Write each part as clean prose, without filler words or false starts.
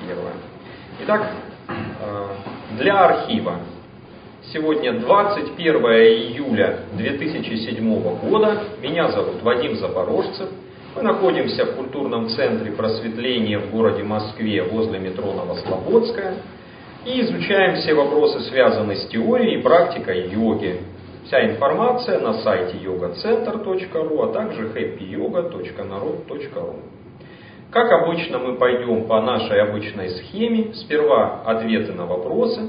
первое. Итак, для архива. Сегодня 21 июля 2007 года. Меня зовут Вадим Запорожцев. Мы находимся в культурном центре просветления в городе Москве возле метро Новослободская и изучаем все вопросы, связанные с теорией и практикой йоги. Вся информация на сайте yogacenter.ru, а также happyyoga.narod.ru. Как обычно, мы пойдем по нашей обычной схеме. Сперва ответы на вопросы,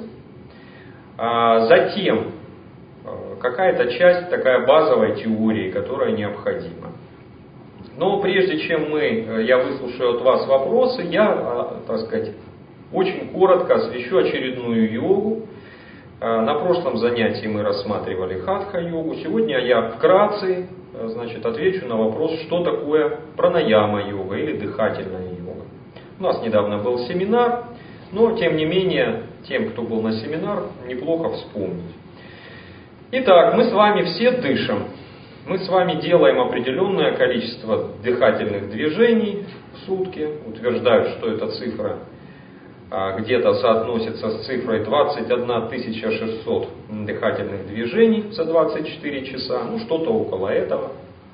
затем какая-то часть такая базовой теории, которая необходима. Но прежде чем я выслушаю от вас вопросы, я, очень коротко освещу очередную йогу. На прошлом занятии мы рассматривали хатха-йогу. Сегодня я вкратце отвечу на вопрос, что такое пранаяма-йога или дыхательная йога. У нас недавно был семинар, но тем не менее, тем, кто был на семинар, неплохо вспомнить. Итак, мы с вами все дышим. Мы с вами делаем определенное количество дыхательных движений в сутки. Утверждают, что эта цифра где-то соотносится с цифрой 21 600 дыхательных движений за 24 часа. Что-то около этого.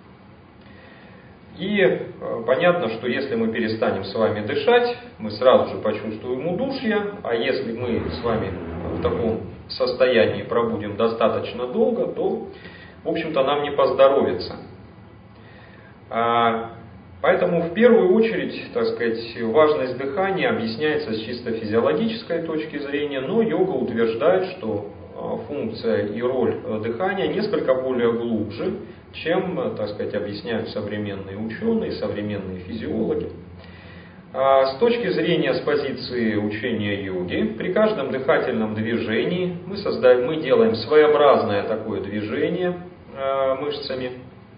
И понятно, что если мы перестанем с вами дышать, мы сразу же почувствуем удушье. А если мы с вами в таком состоянии пробудем достаточно долго, то, в общем-то, нам не поздоровится. Поэтому в первую очередь, важность дыхания объясняется с чисто физиологической точки зрения, но йога утверждает, что функция и роль дыхания несколько более глубже, чем, объясняют современные ученые, современные физиологи. С точки зрения, с позиции учения йоги, при каждом дыхательном движении мы делаем своеобразное такое движение мышцами.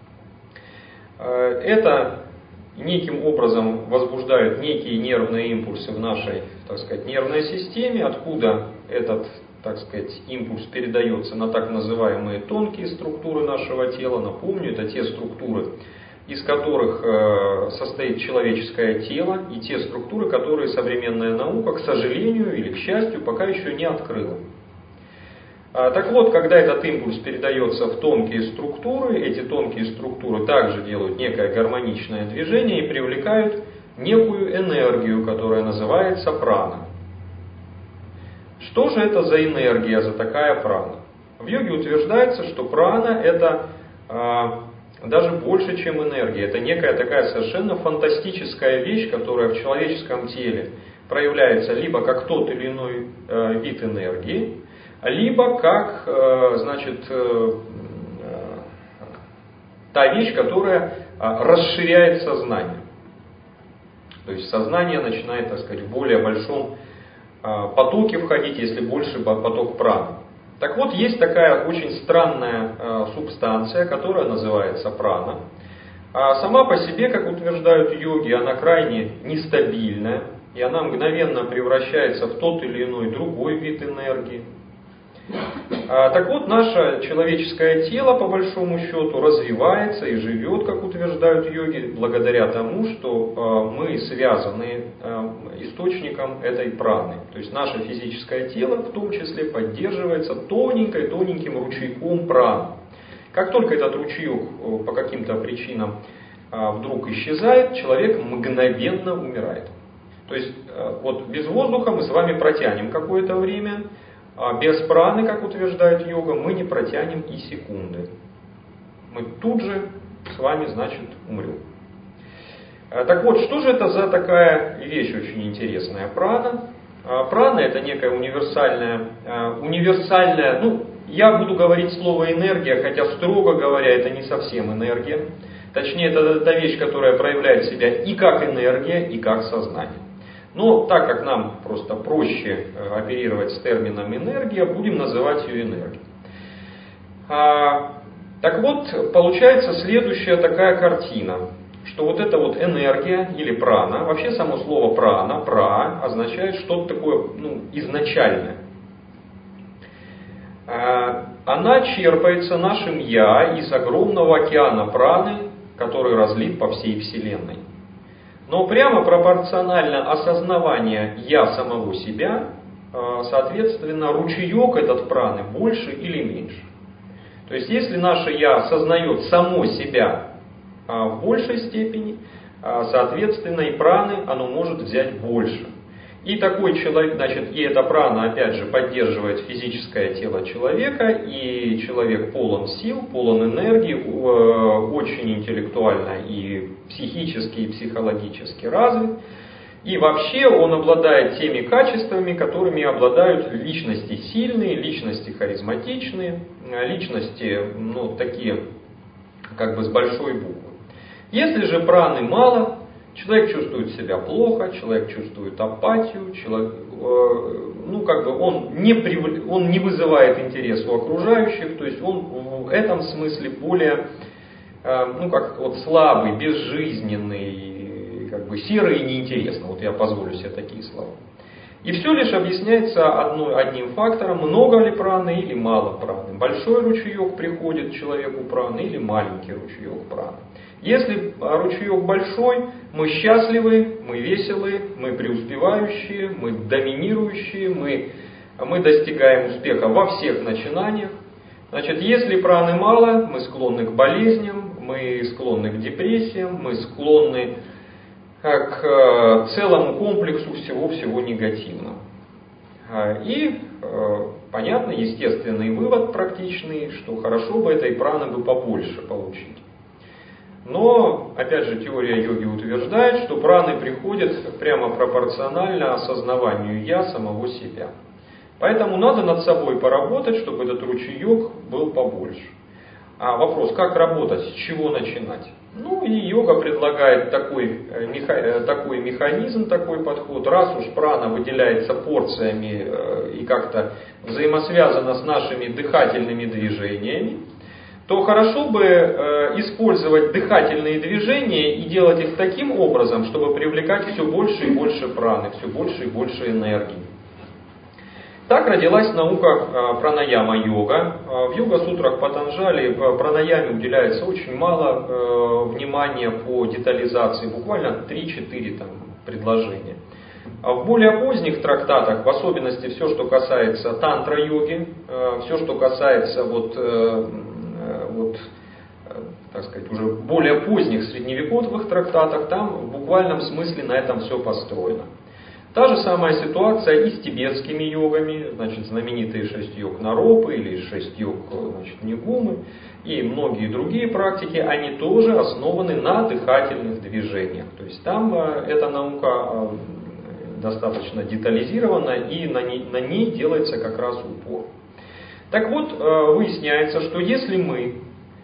Это неким образом возбуждает некие нервные импульсы в нашей, нервной системе, откуда этот, импульс передается на так называемые тонкие структуры нашего тела. Напомню, это те структуры, из которых состоит человеческое тело, и те структуры, которые современная наука, к сожалению или к счастью, пока еще не открыла. Так вот, когда этот импульс передается в тонкие структуры, эти тонкие структуры также делают некое гармоничное движение и привлекают некую энергию, которая называется прана. Что же это за энергия, за такая прана? В йоге утверждается, что прана это даже больше, чем энергия. Это некая такая совершенно фантастическая вещь, которая в человеческом теле проявляется либо как тот или иной вид энергии, либо как, та вещь, которая расширяет сознание. То есть сознание начинает, в более большом потоке входить, если больше поток праны. Так вот, есть такая очень странная субстанция, которая называется прана. А сама по себе, как утверждают йоги, она крайне нестабильная, и она мгновенно превращается в тот или иной другой вид энергии. Так вот, наше человеческое тело, по большому счету, развивается и живет, как утверждают йоги, благодаря тому, что мы связаны источником этой праны. То есть наше физическое тело в том числе поддерживается тоненьким ручейком праны. Как только этот ручеек по каким-то причинам вдруг исчезает, человек мгновенно умирает. То есть без воздуха мы с вами протянем какое-то время, а без праны, как утверждает йога, мы не протянем и секунды. Мы тут же с вами, умрем. Так вот, что же это за такая вещь очень интересная? Прана. Прана это некая универсальная, я буду говорить слово энергия, хотя строго говоря, это не совсем энергия. Точнее, это та вещь, которая проявляет себя и как энергия, и как сознание. Но так как нам просто проще оперировать с термином энергия, будем называть ее энергией. Так вот, получается следующая такая картина, что вот эта вот энергия или прана, вообще само слово прана, пра, означает что-то такое изначальное. Она черпается нашим «я» из огромного океана праны, который разлит по всей Вселенной. Но прямо пропорционально осознаванию «я» самого себя, соответственно, ручеек этот праны больше или меньше. То есть, если наше «я» осознает само себя в большей степени, соответственно, и праны оно может взять больше. И такой человек, значит, и эта прана, опять же, поддерживает физическое тело человека, и человек полон сил, полон энергии, очень интеллектуально и психически, и психологически развит. И вообще он обладает теми качествами, которыми обладают личности сильные, личности харизматичные, личности, ну, такие, как бы с большой буквы. Если же праны мало, человек чувствует себя плохо, человек чувствует апатию, человек, ну, как бы он не вызывает интерес у окружающих, то есть он в этом смысле более, ну, как вот слабый, безжизненный, как бы серый и неинтересный. Вот я позволю себе такие слова. И все лишь объясняется одним фактором: много ли праны или мало праны. Большой ручеек приходит человеку праны или маленький ручеек праны. Если ручеек большой, мы счастливы, мы веселые, мы преуспевающие, мы доминирующие, мы достигаем успеха во всех начинаниях. Значит, если праны мало, мы склонны к болезням, мы склонны к депрессиям, мы склонны к целому комплексу всего негативного. И понятно, естественный вывод практичный, что хорошо бы этой праны бы побольше получить. Но, опять же, теория йоги утверждает, что праны приходят прямо пропорционально осознаванию «я» самого себя. Поэтому надо над собой поработать, чтобы этот ручеек был побольше. А вопрос, как работать, с чего начинать? Ну и йога предлагает такой механизм, такой подход. Раз уж прана выделяется порциями и как-то взаимосвязана с нашими дыхательными движениями, то хорошо бы использовать дыхательные движения и делать их таким образом, чтобы привлекать все больше и больше праны, все больше и больше энергии. Так родилась наука пранаяма-йога. В йога-сутрах Патанджали пранаяме уделяется очень мало внимания по детализации, буквально 3-4 предложения. А в более поздних трактатах, в особенности все, что касается тантра-йоги, все, что касается так сказать, уже более поздних средневековых трактатах, там в буквальном смысле на этом все построено. Та же самая ситуация и с тибетскими йогами, значит, знаменитые 6 йог Наропы или 6 йог, значит, Нигумы и многие другие практики, они тоже основаны на дыхательных движениях. То есть там эта наука достаточно детализирована, и на ней делается как раз упор. Так вот, выясняется, что если мы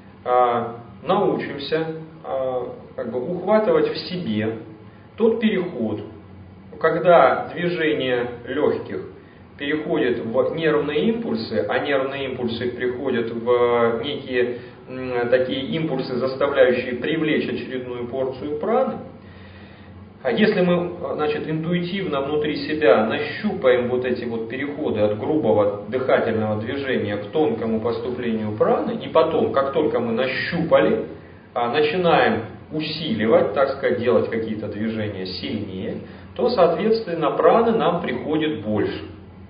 научимся ухватывать в себе тот переход, когда движение легких переходит в нервные импульсы, а нервные импульсы приходят в некие такие импульсы, заставляющие привлечь очередную порцию праны, а если мы, значит, интуитивно внутри себя нащупаем вот эти вот переходы от грубого дыхательного движения к тонкому поступлению праны, и потом, как только мы нащупали, начинаем усиливать, так сказать, делать какие-то движения сильнее, то, соответственно, праны нам приходит больше.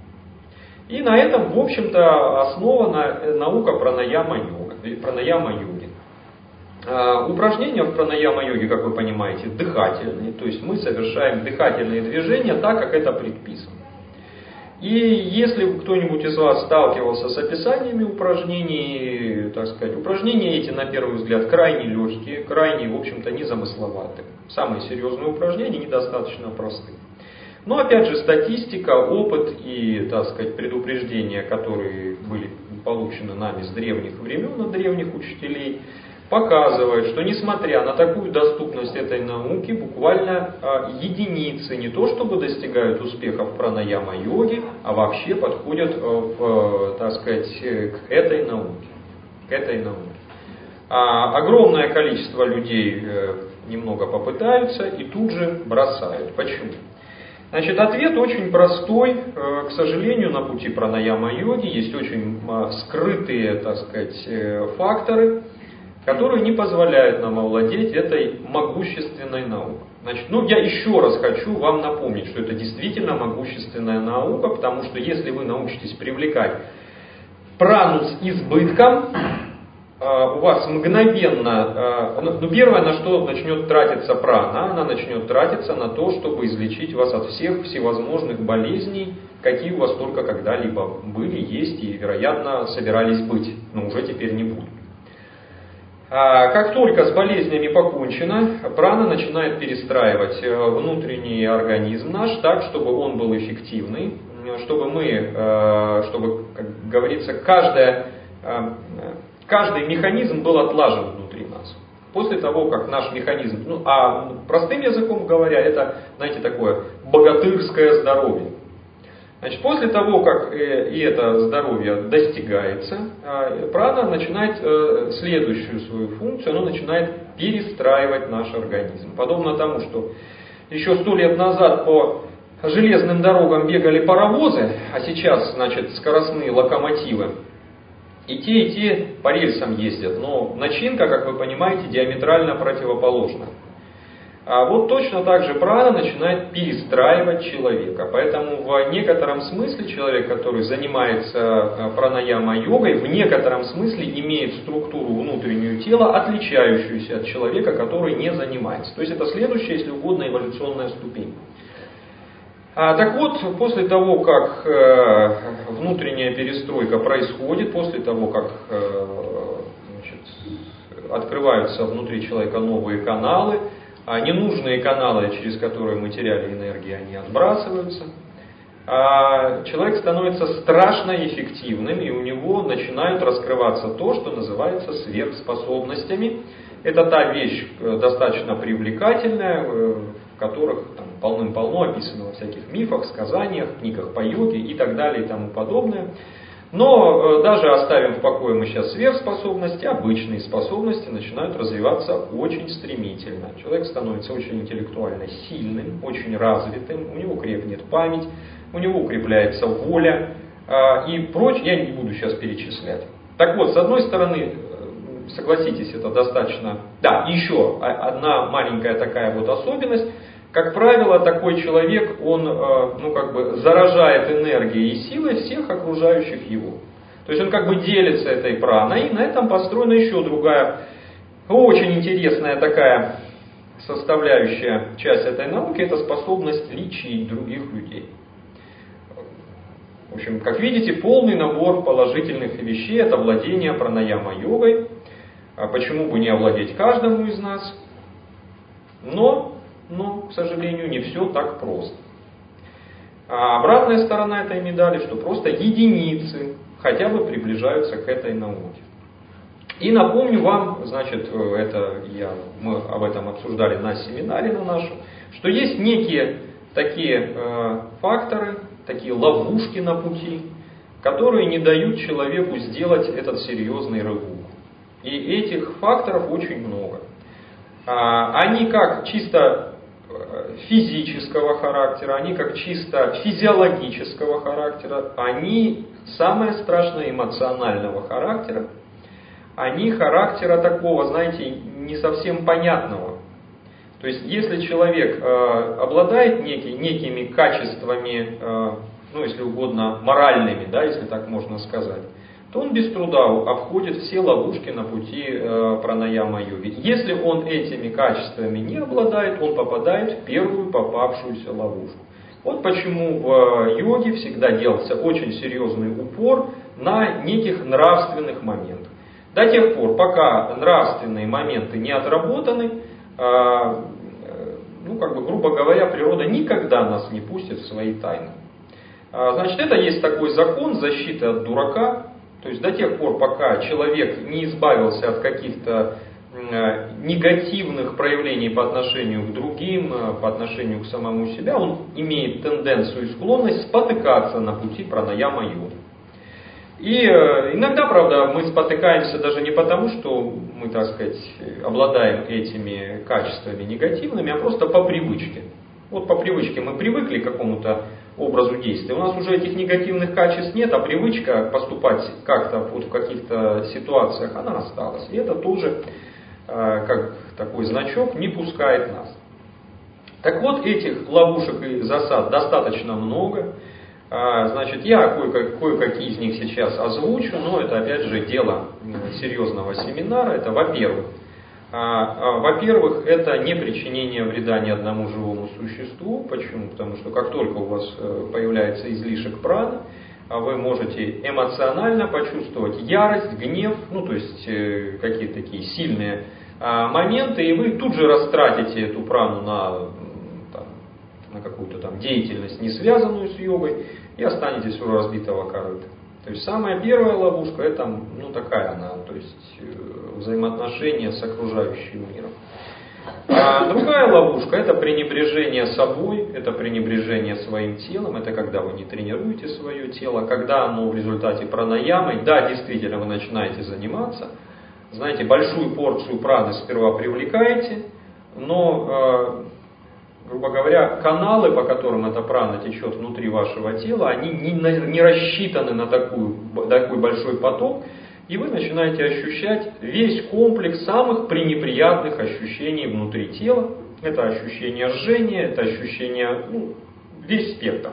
И на этом, в общем-то, основана наука пранаяма-йоги. Упражнения в пранаяма-йоге, как вы понимаете, дыхательные, то есть мы совершаем дыхательные движения так, как это предписано. И если кто-нибудь из вас сталкивался с описаниями упражнений, так сказать, упражнения эти, на первый взгляд, крайне легкие, крайне, в общем-то, незамысловатые. Самые серьезные упражнения недостаточно просты. Но, опять же, статистика, опыт и, так сказать, предупреждения, которые были получены нами с древних времен, от древних учителей, показывает, что несмотря на такую доступность этой науки, буквально единицы не то чтобы достигают успеха в пранаяма-йоге, а вообще подходят, так сказать, к этой науке. Огромное количество людей немного попытаются и тут же бросают. Почему? Значит, ответ очень простой. К сожалению, на пути пранаяма-йоги есть очень скрытые, так сказать, факторы, которые не позволяют нам овладеть этой могущественной наукой. Значит, я еще раз хочу вам напомнить, что это действительно могущественная наука, потому что если вы научитесь привлекать прану с избытком, у вас мгновенно, первое, на что начнет тратиться прана, она начнет тратиться на то, чтобы излечить вас от всех всевозможных болезней, какие у вас только когда-либо были, есть и, вероятно, собирались быть, но уже теперь не будут. Как только с болезнями покончено, прана начинает перестраивать внутренний организм наш так, чтобы он был эффективный, чтобы, как говорится, каждый механизм был отлажен внутри нас. После того, как наш механизм, простым языком говоря, это, знаете, такое богатырское здоровье. Значит, после того, как и это здоровье достигается, прана начинает следующую свою функцию, она начинает перестраивать наш организм. Подобно тому, что еще 100 лет назад по железным дорогам бегали паровозы, а сейчас, значит, скоростные локомотивы. И те по рельсам ездят, но начинка, как вы понимаете, диаметрально противоположна. А вот точно так же прана начинает перестраивать человека. Поэтому в некотором смысле человек, который занимается пранаяма-йогой, в некотором смысле имеет структуру внутреннюю тела, отличающуюся от человека, который не занимается. То есть это следующая, если угодно, эволюционная ступень. Так вот, после того, как внутренняя перестройка происходит, после того, как открываются внутри человека новые каналы, ненужные каналы, через которые мы теряли энергию, они отбрасываются, человек становится страшно эффективным, и у него начинают раскрываться то, что называется сверхспособностями. Это та вещь достаточно привлекательная, в которых полным-полно описано во всяких мифах, сказаниях, книгах по йоге и так далее и тому подобное. Но даже оставим в покое мы сейчас сверхспособности, обычные способности начинают развиваться очень стремительно. Человек становится очень интеллектуально сильным, очень развитым, у него крепнет память, у него укрепляется воля и прочее, я не буду сейчас перечислять. Так вот, с одной стороны, согласитесь, это достаточно... Да, еще одна маленькая такая вот особенность. Как правило, такой человек, он заражает энергией и силой всех окружающих его. То есть он делится этой праной, и на этом построена еще другая, очень интересная такая составляющая часть этой науки, это способность лечить других людей. В общем, как видите, полный набор положительных вещей, это владение пранаяма-йогой. Почему бы не овладеть каждому из нас? Но, к сожалению, не все так просто. А обратная сторона этой медали, что просто единицы хотя бы приближаются к этой науке. И напомню вам, значит, мы об этом обсуждали на семинаре на нашем, что есть некие такие факторы, такие ловушки на пути, которые не дают человеку сделать этот серьезный рывок. И этих факторов очень много. Они как чисто физического характера, они как чисто физиологического характера, они самое страшное эмоционального характера, они характера такого, знаете, не совсем понятного. То есть, если человек обладает некими качествами, если угодно, моральными, если так можно сказать, то он без труда обходит все ловушки на пути пранаяма-йоги. Если он этими качествами не обладает, он попадает в первую попавшуюся ловушку. Вот почему в йоге всегда делался очень серьезный упор на неких нравственных моментах. До тех пор, пока нравственные моменты не отработаны, грубо говоря, природа никогда нас не пустит в свои тайны. Значит, это есть такой закон защиты от дурака. То есть до тех пор, пока человек не избавился от каких-то негативных проявлений по отношению к другим, по отношению к самому себе, он имеет тенденцию и склонность спотыкаться на пути пранаяма-йоги. И иногда, правда, мы спотыкаемся даже не потому, что мы, обладаем этими качествами негативными, а просто по привычке. Вот по привычке мы привыкли к какому-то образу действия. У нас уже этих негативных качеств нет, а привычка поступать как-то в каких-то ситуациях, она осталась. И это тоже, как такой значок, не пускает нас. Так вот, этих ловушек и засад достаточно много. Значит, я кое-какие из них сейчас озвучу, но это опять же дело серьезного семинара. Это, во-первых, это не причинение вреда ни одному живому существу. Почему? Потому что как только у вас появляется излишек праны, вы можете эмоционально почувствовать ярость, гнев, ну то есть какие-то такие сильные моменты, и вы тут же растратите эту прану на какую-то там деятельность, не связанную с йогой, и останетесь у разбитого корыта. То есть самая первая ловушка, это такая она, то есть взаимоотношения с окружающим миром. А другая ловушка, это пренебрежение собой, это пренебрежение своим телом, это когда вы не тренируете свое тело, когда оно в результате пранаямы, да, действительно вы начинаете заниматься, знаете, большую порцию праны сперва привлекаете, но, грубо говоря, каналы, по которым эта прана течет внутри вашего тела, они не рассчитаны на такой большой поток, и вы начинаете ощущать весь комплекс самых пренеприятных ощущений внутри тела. Это ощущение жжения, это ощущение, весь спектр.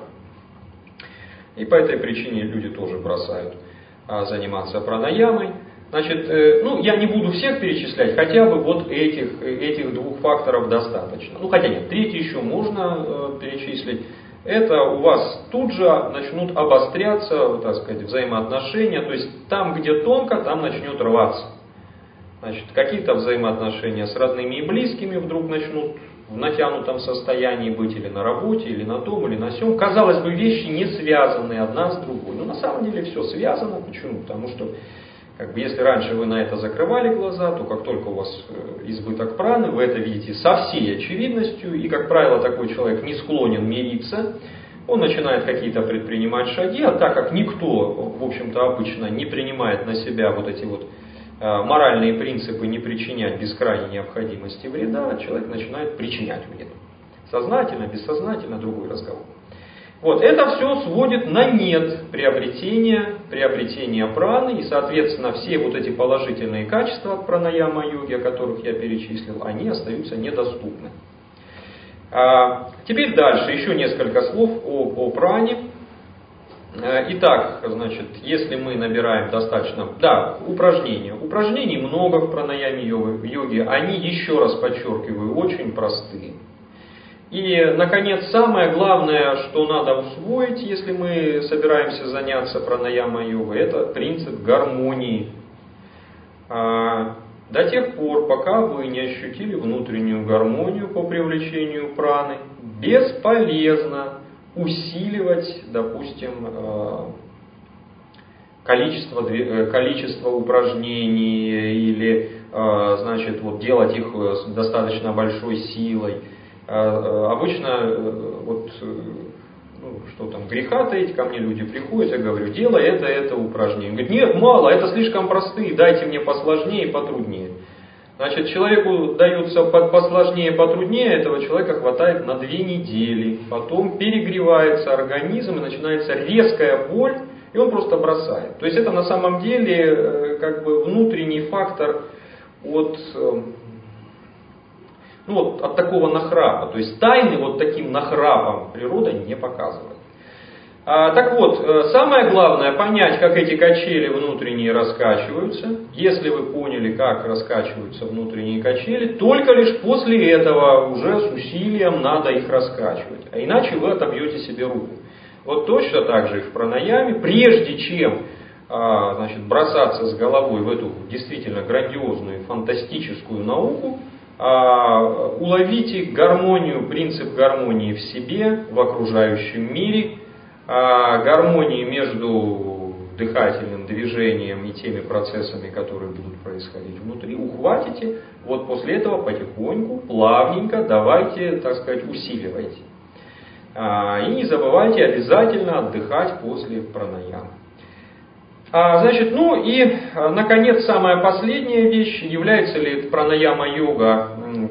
И по этой причине люди тоже бросают заниматься пранаямой. Значит, я не буду всех перечислять, хотя бы вот этих двух факторов достаточно. Хотя нет, третий еще можно перечислить. Это у вас тут же начнут обостряться, так сказать, взаимоотношения. То есть там, где тонко, там начнет рваться. Значит, какие-то взаимоотношения с родными и близкими вдруг начнут в натянутом состоянии быть или на работе, или на том, или на сём. Казалось бы, вещи не связаны одна с другой. Но на самом деле все связано. Почему? Потому что если раньше вы на это закрывали глаза, то как только у вас избыток праны, вы это видите со всей очевидностью, и, как правило, такой человек не склонен мириться, он начинает какие-то предпринимать шаги, а так как никто, в общем-то, обычно не принимает на себя вот эти вот моральные принципы не причинять без крайней необходимости вреда, человек начинает причинять вред. Сознательно, бессознательно, другой разговор. Вот, это все сводит на нет приобретения праны, и, соответственно, все вот эти положительные качества от пранаяма-йоги, о которых я перечислил, они остаются недоступны. Теперь дальше, еще несколько слов о пране. Итак, значит, если мы набираем достаточно... упражнения. Упражнений много в пранаяме-йоге, они, еще раз подчеркиваю, очень простые. И, наконец, самое главное, что надо усвоить, если мы собираемся заняться пранаяма-йогой, это принцип гармонии. До тех пор, пока вы не ощутили внутреннюю гармонию по привлечению праны, бесполезно усиливать, допустим, количество упражнений или, значит, делать их с достаточно большой силой. Обычно, что там, греха таить, ко мне люди приходят, я говорю, делай это упражнение. Он говорит, нет, мало, это слишком простые, дайте мне посложнее и потруднее. Значит, человеку даются посложнее и потруднее, этого человека хватает на 2 недели. Потом перегревается организм и начинается резкая боль, и он просто бросает. То есть это на самом деле внутренний фактор от такого нахрапа. То есть тайны таким нахрапом природа не показывает. Так вот, самое главное понять, как эти качели внутренние раскачиваются. Если вы поняли, как раскачиваются внутренние качели, только лишь после этого уже с усилием надо их раскачивать. А иначе вы отобьете себе руку. Вот точно так же и в пранаяме, прежде чем бросаться с головой в эту действительно грандиозную, фантастическую науку, уловите гармонию, принцип гармонии в себе, в окружающем мире, гармонии между дыхательным движением и теми процессами, которые будут происходить внутри, ухватите, вот после этого потихоньку, плавненько давайте, так сказать, усиливайте. И не забывайте обязательно отдыхать после пранаямы. Значит, наконец, самая последняя вещь, является ли пранаяма-йога,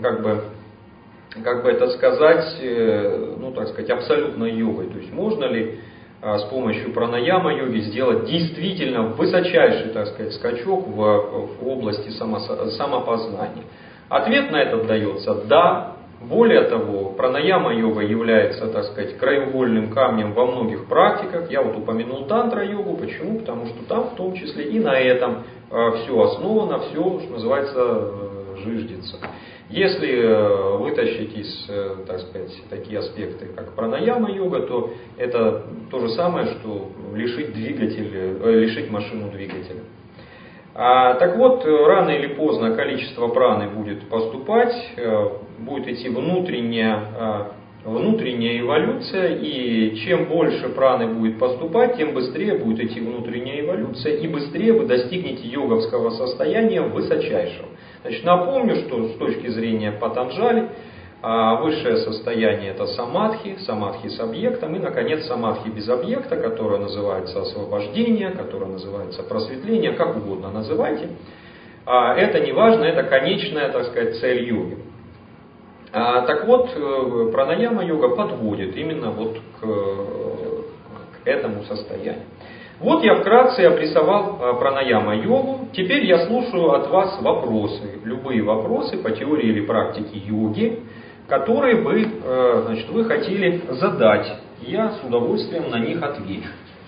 абсолютной йогой. То есть можно ли с помощью пранаяма-йоги сделать действительно высочайший, так сказать, скачок в области самопознания. Ответ на это дается да, Более того, пранаяма-йога является, так сказать, краеугольным камнем во многих практиках. Я вот упомянул тантра-йогу. Почему? Потому что там в том числе и на этом все основано, все, что называется, жиждется. Если вытащить из, так сказать, такие аспекты, как пранаяма-йога, то это то же самое, что лишить машину двигателя. Так вот, рано или поздно количество праны будет поступать, будет идти внутренняя эволюция, и чем больше праны будет поступать, тем быстрее будет идти внутренняя эволюция, и быстрее вы достигнете йоговского состояния высочайшего. Значит, напомню, что с точки зрения Патанджали, высшее состояние это самадхи, самадхи с объектом, и, наконец, самадхи без объекта, которое называется освобождение, которое называется просветление, как угодно называйте. Это не важно, это конечная, так сказать, цель йоги. Так вот, пранаяма-йога подводит именно вот к этому состоянию. Вот я вкратце обрисовал пранаяма-йогу. Теперь я слушаю от вас вопросы, любые вопросы по теории или практике йоги, которые бы, значит, вы хотели задать. Я с удовольствием на них отвечу.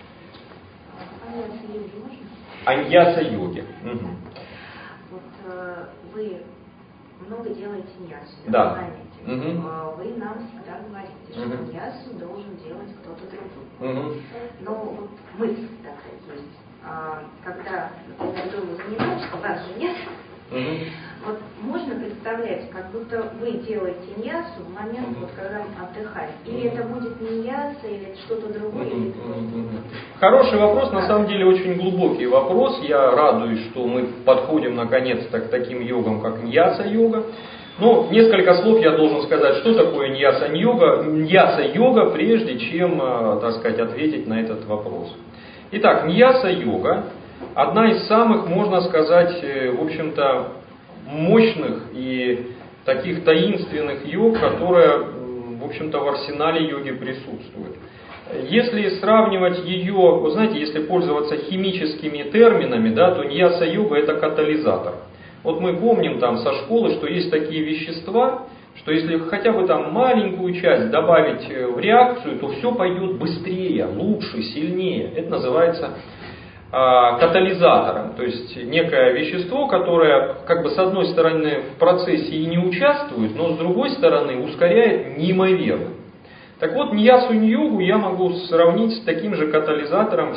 Аньяса-йоги. Угу. Вот вы много делаете ньясу, да. Вы нам всегда говорите, что ньясу должен делать кто-то другой. Но вот мысль такая есть. Когда, например, дома занимаешься, вас же нет, вот можно представлять, как будто вы делаете ньясу в момент, вот, когда отдыхаете. Или это будет не ньяса, или это что-то другое, или Хороший вопрос, на самом деле очень глубокий вопрос. Я радуюсь, что мы подходим наконец-то к таким йогам, как ньяса-йога. Но несколько слов я должен сказать, что такое ньяса-йога, прежде чем, так сказать, ответить на этот вопрос. Итак, ньяса-йога – одна из самых, можно сказать, в общем-то, мощных и таких таинственных йог, которая, в общем-то, в арсенале йоги присутствует. Если сравнивать ее, вы знаете, если пользоваться химическими терминами, да, то ньяса-йога – это катализатор. Вот мы помним там со школы, что есть такие вещества, что если хотя бы там маленькую часть добавить в реакцию, то все пойдет быстрее, лучше, сильнее. Это называется катализатором. То есть некое вещество, которое как бы с одной стороны в процессе и не участвует, но с другой стороны ускоряет неимоверно. Так вот, ньясу-йогу я могу сравнить с таким же катализатором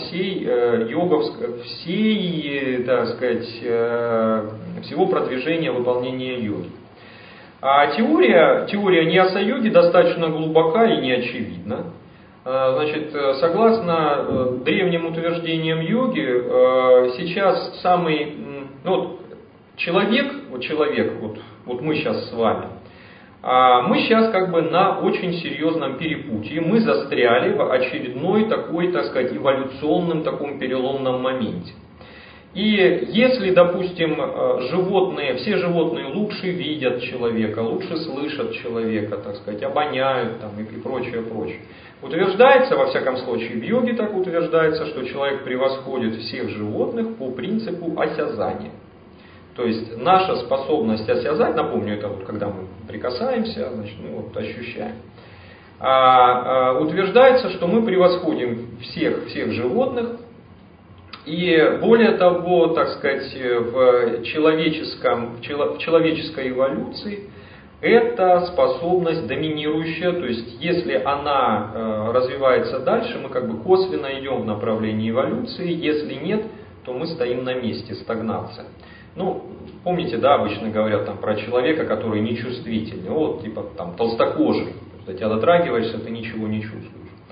так сказать, всего продвижения выполнения йоги. А теория ньяса-йоги достаточно глубока и неочевидна. Значит, согласно древним утверждениям йоги, сейчас самый, человек, мы сейчас с вами, мы сейчас как бы на очень серьезном перепутье, мы застряли в очередной такой, так сказать, эволюционном таком переломном моменте. И если, допустим, все животные лучше видят человека, лучше слышат человека, так сказать, обоняют там, и прочее, прочее. Утверждается, во всяком случае в йоге так утверждается, что человек превосходит всех животных по принципу осязания. То есть наша способность осязать, напомню, это вот когда мы прикасаемся, значит, ощущаем. Утверждается, что мы превосходим всех животных. И более того, так сказать, в человеческой эволюции это способность доминирующая, то есть если она развивается дальше, мы как бы косвенно идем в направлении эволюции, если нет, то мы стоим на месте, стагнация. Помните, да, обычно говорят там про человека, который нечувствительный, вот типа там толстокожий, ты тебя дотрагиваешься, ты ничего не чувствуешь.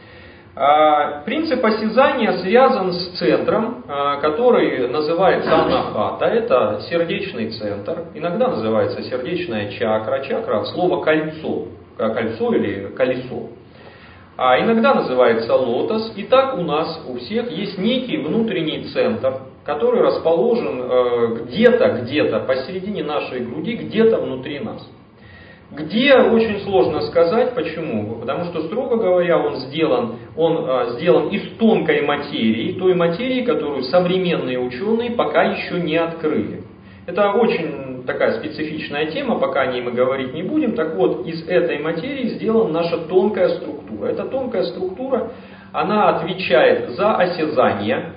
Принцип осязания связан с центром, который называется анахата, это сердечный центр, иногда называется сердечная чакра, чакра от слова кольцо или колесо, а иногда называется лотос. И так у нас у всех есть некий внутренний центр, который расположен где-то посередине нашей груди, где-то внутри нас. Где очень сложно сказать, почему? Потому что, строго говоря, он сделан из тонкой материи, той материи, которую современные ученые пока еще не открыли. Это очень такая специфичная тема, пока о ней мы говорить не будем. Так вот, из этой материи сделана наша тонкая структура. Эта тонкая структура, она отвечает за осязание,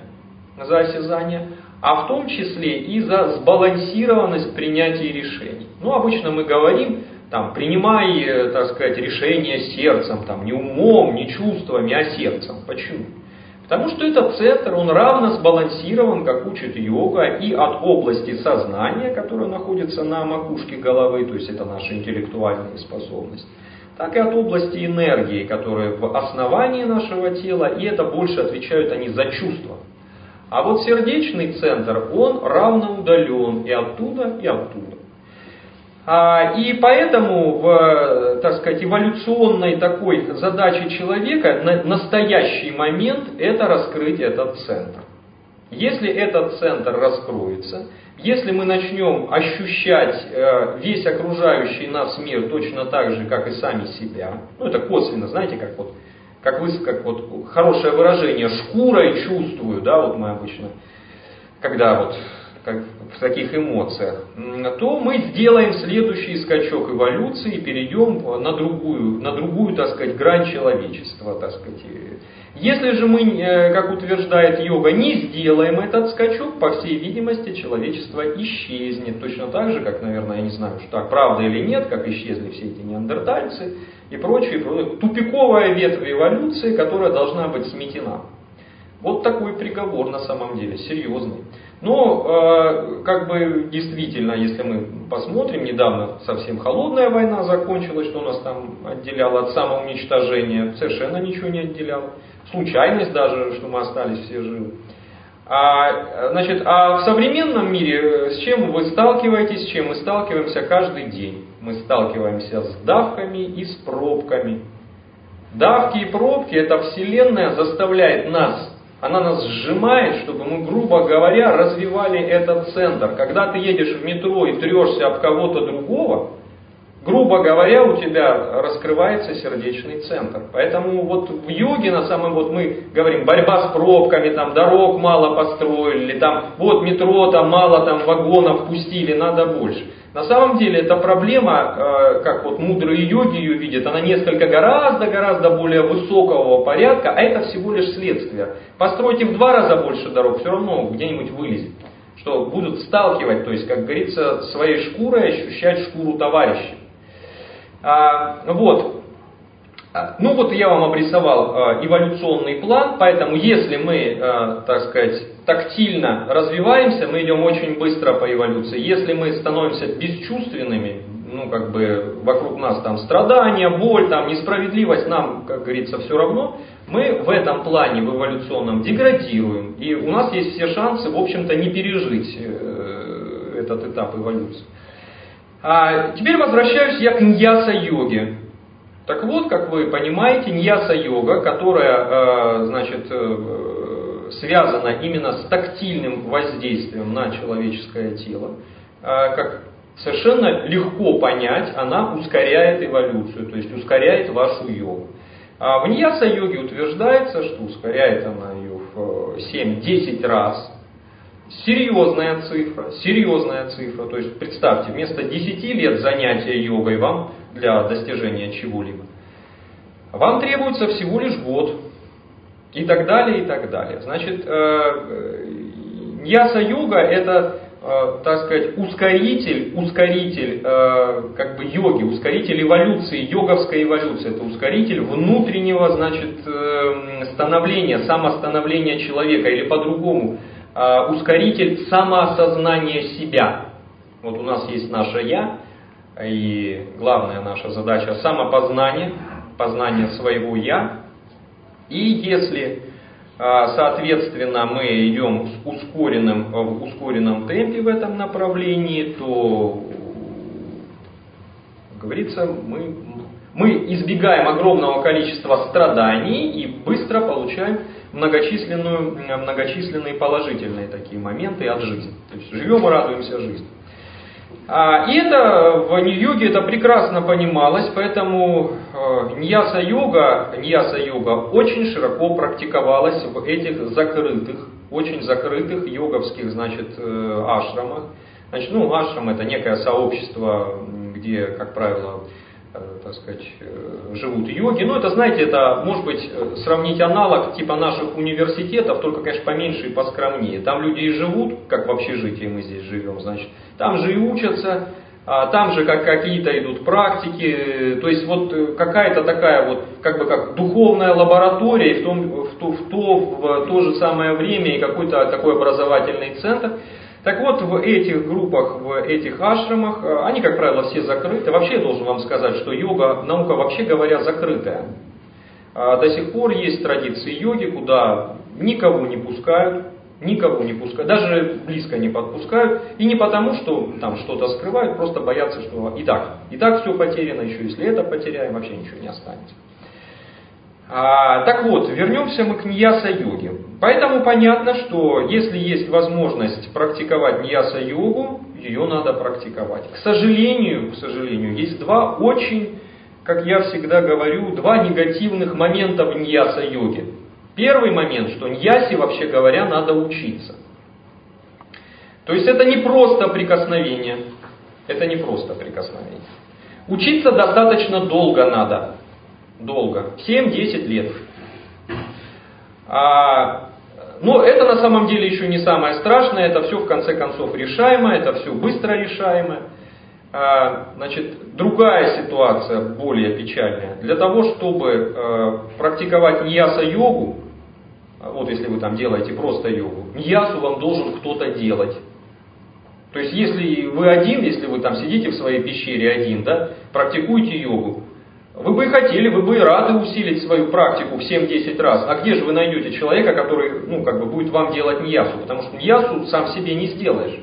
а в том числе и за сбалансированность принятия решений. Ну, обычно мы говорим, принимай, так сказать, решение сердцем, не умом, не чувствами, а сердцем. Почему? Потому что этот центр, он равно сбалансирован, как учит йога, и от области сознания, которая находится на макушке головы, то есть это наши интеллектуальные способности, так и от области энергии, которая в основании нашего тела, и это больше отвечают они за чувства. А вот сердечный центр, он равноудален и оттуда, и оттуда. И поэтому в, так сказать, эволюционной такой задаче человека на настоящий момент это раскрыть этот центр. Если этот центр раскроется, если мы начнем ощущать весь окружающий нас мир точно так же, как и сами себя, это косвенно, знаете, как хорошее выражение, шкурой чувствую, мы обычно, когда в таких эмоциях, то мы сделаем следующий скачок эволюции и перейдем на другую, так сказать, грань человечества, так сказать. Если же мы, как утверждает йога, не сделаем этот скачок, по всей видимости, человечество исчезнет. Точно так же, как, наверное, я не знаю, что так правда или нет, как исчезли все эти неандертальцы и прочие. Тупиковая ветвь эволюции, которая должна быть сметена. Вот такой приговор на самом деле, серьезный. Но, действительно, если мы посмотрим, недавно совсем холодная война закончилась, что нас там отделяло от самоуничтожения, совершенно ничего не отделяло. Случайность даже, что мы остались все живы. А в современном мире с чем вы сталкиваетесь, с чем мы сталкиваемся каждый день? Мы сталкиваемся с давками и с пробками. Давки и пробки, эта вселенная заставляет нас, она нас сжимает, чтобы мы, грубо говоря, развивали этот центр. Когда ты едешь в метро и трешься об кого-то другого, грубо говоря, у тебя раскрывается сердечный центр. Поэтому в йоге, мы говорим, борьба с пробками, дорог мало построили, метро, мало вагонов пустили, надо больше. На самом деле эта проблема, как мудрые йоги ее видят, она гораздо более высокого порядка, а это всего лишь следствие. Постройте в 2 раза больше дорог, все равно где-нибудь вылезет. Что будут сталкивать, то есть, как говорится, своей шкурой ощущать шкуру товарища. Я вам обрисовал эволюционный план, поэтому если мы, так сказать, тактильно развиваемся, мы идем очень быстро по эволюции. Если мы становимся бесчувственными, вокруг нас страдания, боль, несправедливость, нам, как говорится, все равно, мы в этом плане, в эволюционном, деградируем. И у нас есть все шансы, в общем-то, не пережить этот этап эволюции. Теперь возвращаюсь я к ньяса-йоге. Так вот, как вы понимаете, ньяса-йога, которая, связана именно с тактильным воздействием на человеческое тело, как совершенно легко понять, она ускоряет эволюцию, то есть ускоряет вашу йогу. В ньяса-йоге утверждается, что ускоряет она ее в 7-10 раз. Серьезная цифра, то есть представьте, вместо 10 лет занятия йогой вам для достижения чего-либо, вам требуется всего лишь год, и так далее, и так далее. Значит, ньяса-йога это, так сказать, ускоритель йоги, ускоритель эволюции, йоговской эволюции, это ускоритель внутреннего, становления, самостановления человека, или по-другому, ускоритель самоосознания себя. Вот у нас есть наше «я», и главная наша задача – самопознание, познание своего «я». И если, соответственно, мы идем в ускоренном темпе в этом направлении, то, как говорится, мы избегаем огромного количества страданий и быстро получаем многочисленные положительные такие моменты от жизни. То есть живем и радуемся жизни. И это в йоге это прекрасно понималось, поэтому ньяса-йога очень широко практиковалась в этих очень закрытых йоговских, ашрамах, Значит, ашрам это некое сообщество, где, как правило, так сказать, живут йоги. Это, знаете, это, может быть, сравнить аналог типа наших университетов, только, конечно, поменьше и поскромнее. Там люди и живут, как в общежитии мы здесь живем, значит, там же и учатся, там же какие-то идут практики, то есть вот какая-то такая вот, как духовная лаборатория, и в то же самое время и какой-то такой образовательный центр. Так вот, в этих группах, в этих ашрамах, они, как правило, все закрыты. Вообще, я должен вам сказать, что йога, наука, вообще говоря, закрытая. До сих пор есть традиции йоги, куда никого не пускают, даже близко не подпускают. И не потому, что там что-то скрывают, просто боятся, что и так все потеряно, еще если это потеряем, вообще ничего не останется. Так вот, вернемся мы к ньяса-йоге. Поэтому понятно, что если есть возможность практиковать ньяса-йогу, ее надо практиковать. К сожалению, есть два очень, как я всегда говорю, два негативных момента в ньяса-йоге. Первый момент, что ньясе, вообще говоря, надо учиться. То есть это не просто прикосновение. Учиться достаточно долго надо. 7-10 лет. Но это на самом деле еще не самое страшное, это все в конце концов решаемо, это все быстро решаемо. Значит, другая ситуация, более печальная. Для того, чтобы практиковать ньяса-йогу, вот если вы там делаете просто йогу, ньясу вам должен кто-то делать. То есть если вы один, если вы там сидите в своей пещере один, практикуете йогу, вы бы и хотели, вы бы и рады усилить свою практику в 7-10 раз. А где же вы найдете человека, который будет вам делать ньясу? Потому что ньясу сам себе не сделаешь.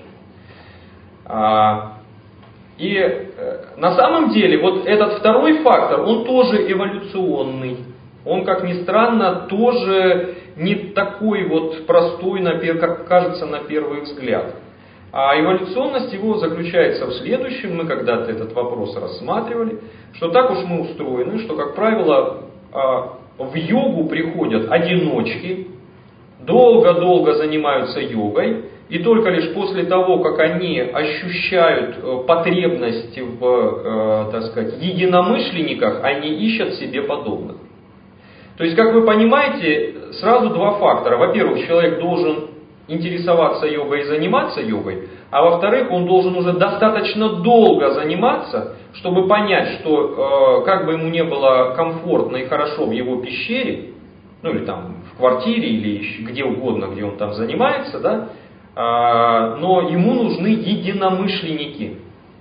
И на самом деле вот этот второй фактор, он тоже эволюционный. Он, как ни странно, тоже не такой вот простой, как кажется на первый взгляд. А эволюционность его заключается в следующем, мы когда-то этот вопрос рассматривали, что так уж мы устроены, что, как правило, в йогу приходят одиночки, долго-долго занимаются йогой, и только лишь после того, как они ощущают потребность в, так сказать, единомышленниках, они ищут себе подобных. То есть, как вы понимаете, сразу два фактора. Во-первых, человек должен интересоваться йогой и заниматься йогой, а во-вторых, он должен уже достаточно долго заниматься, чтобы понять, что как бы ему не было комфортно и хорошо в его пещере, или там в квартире, или где угодно, где он там занимается, но ему нужны единомышленники.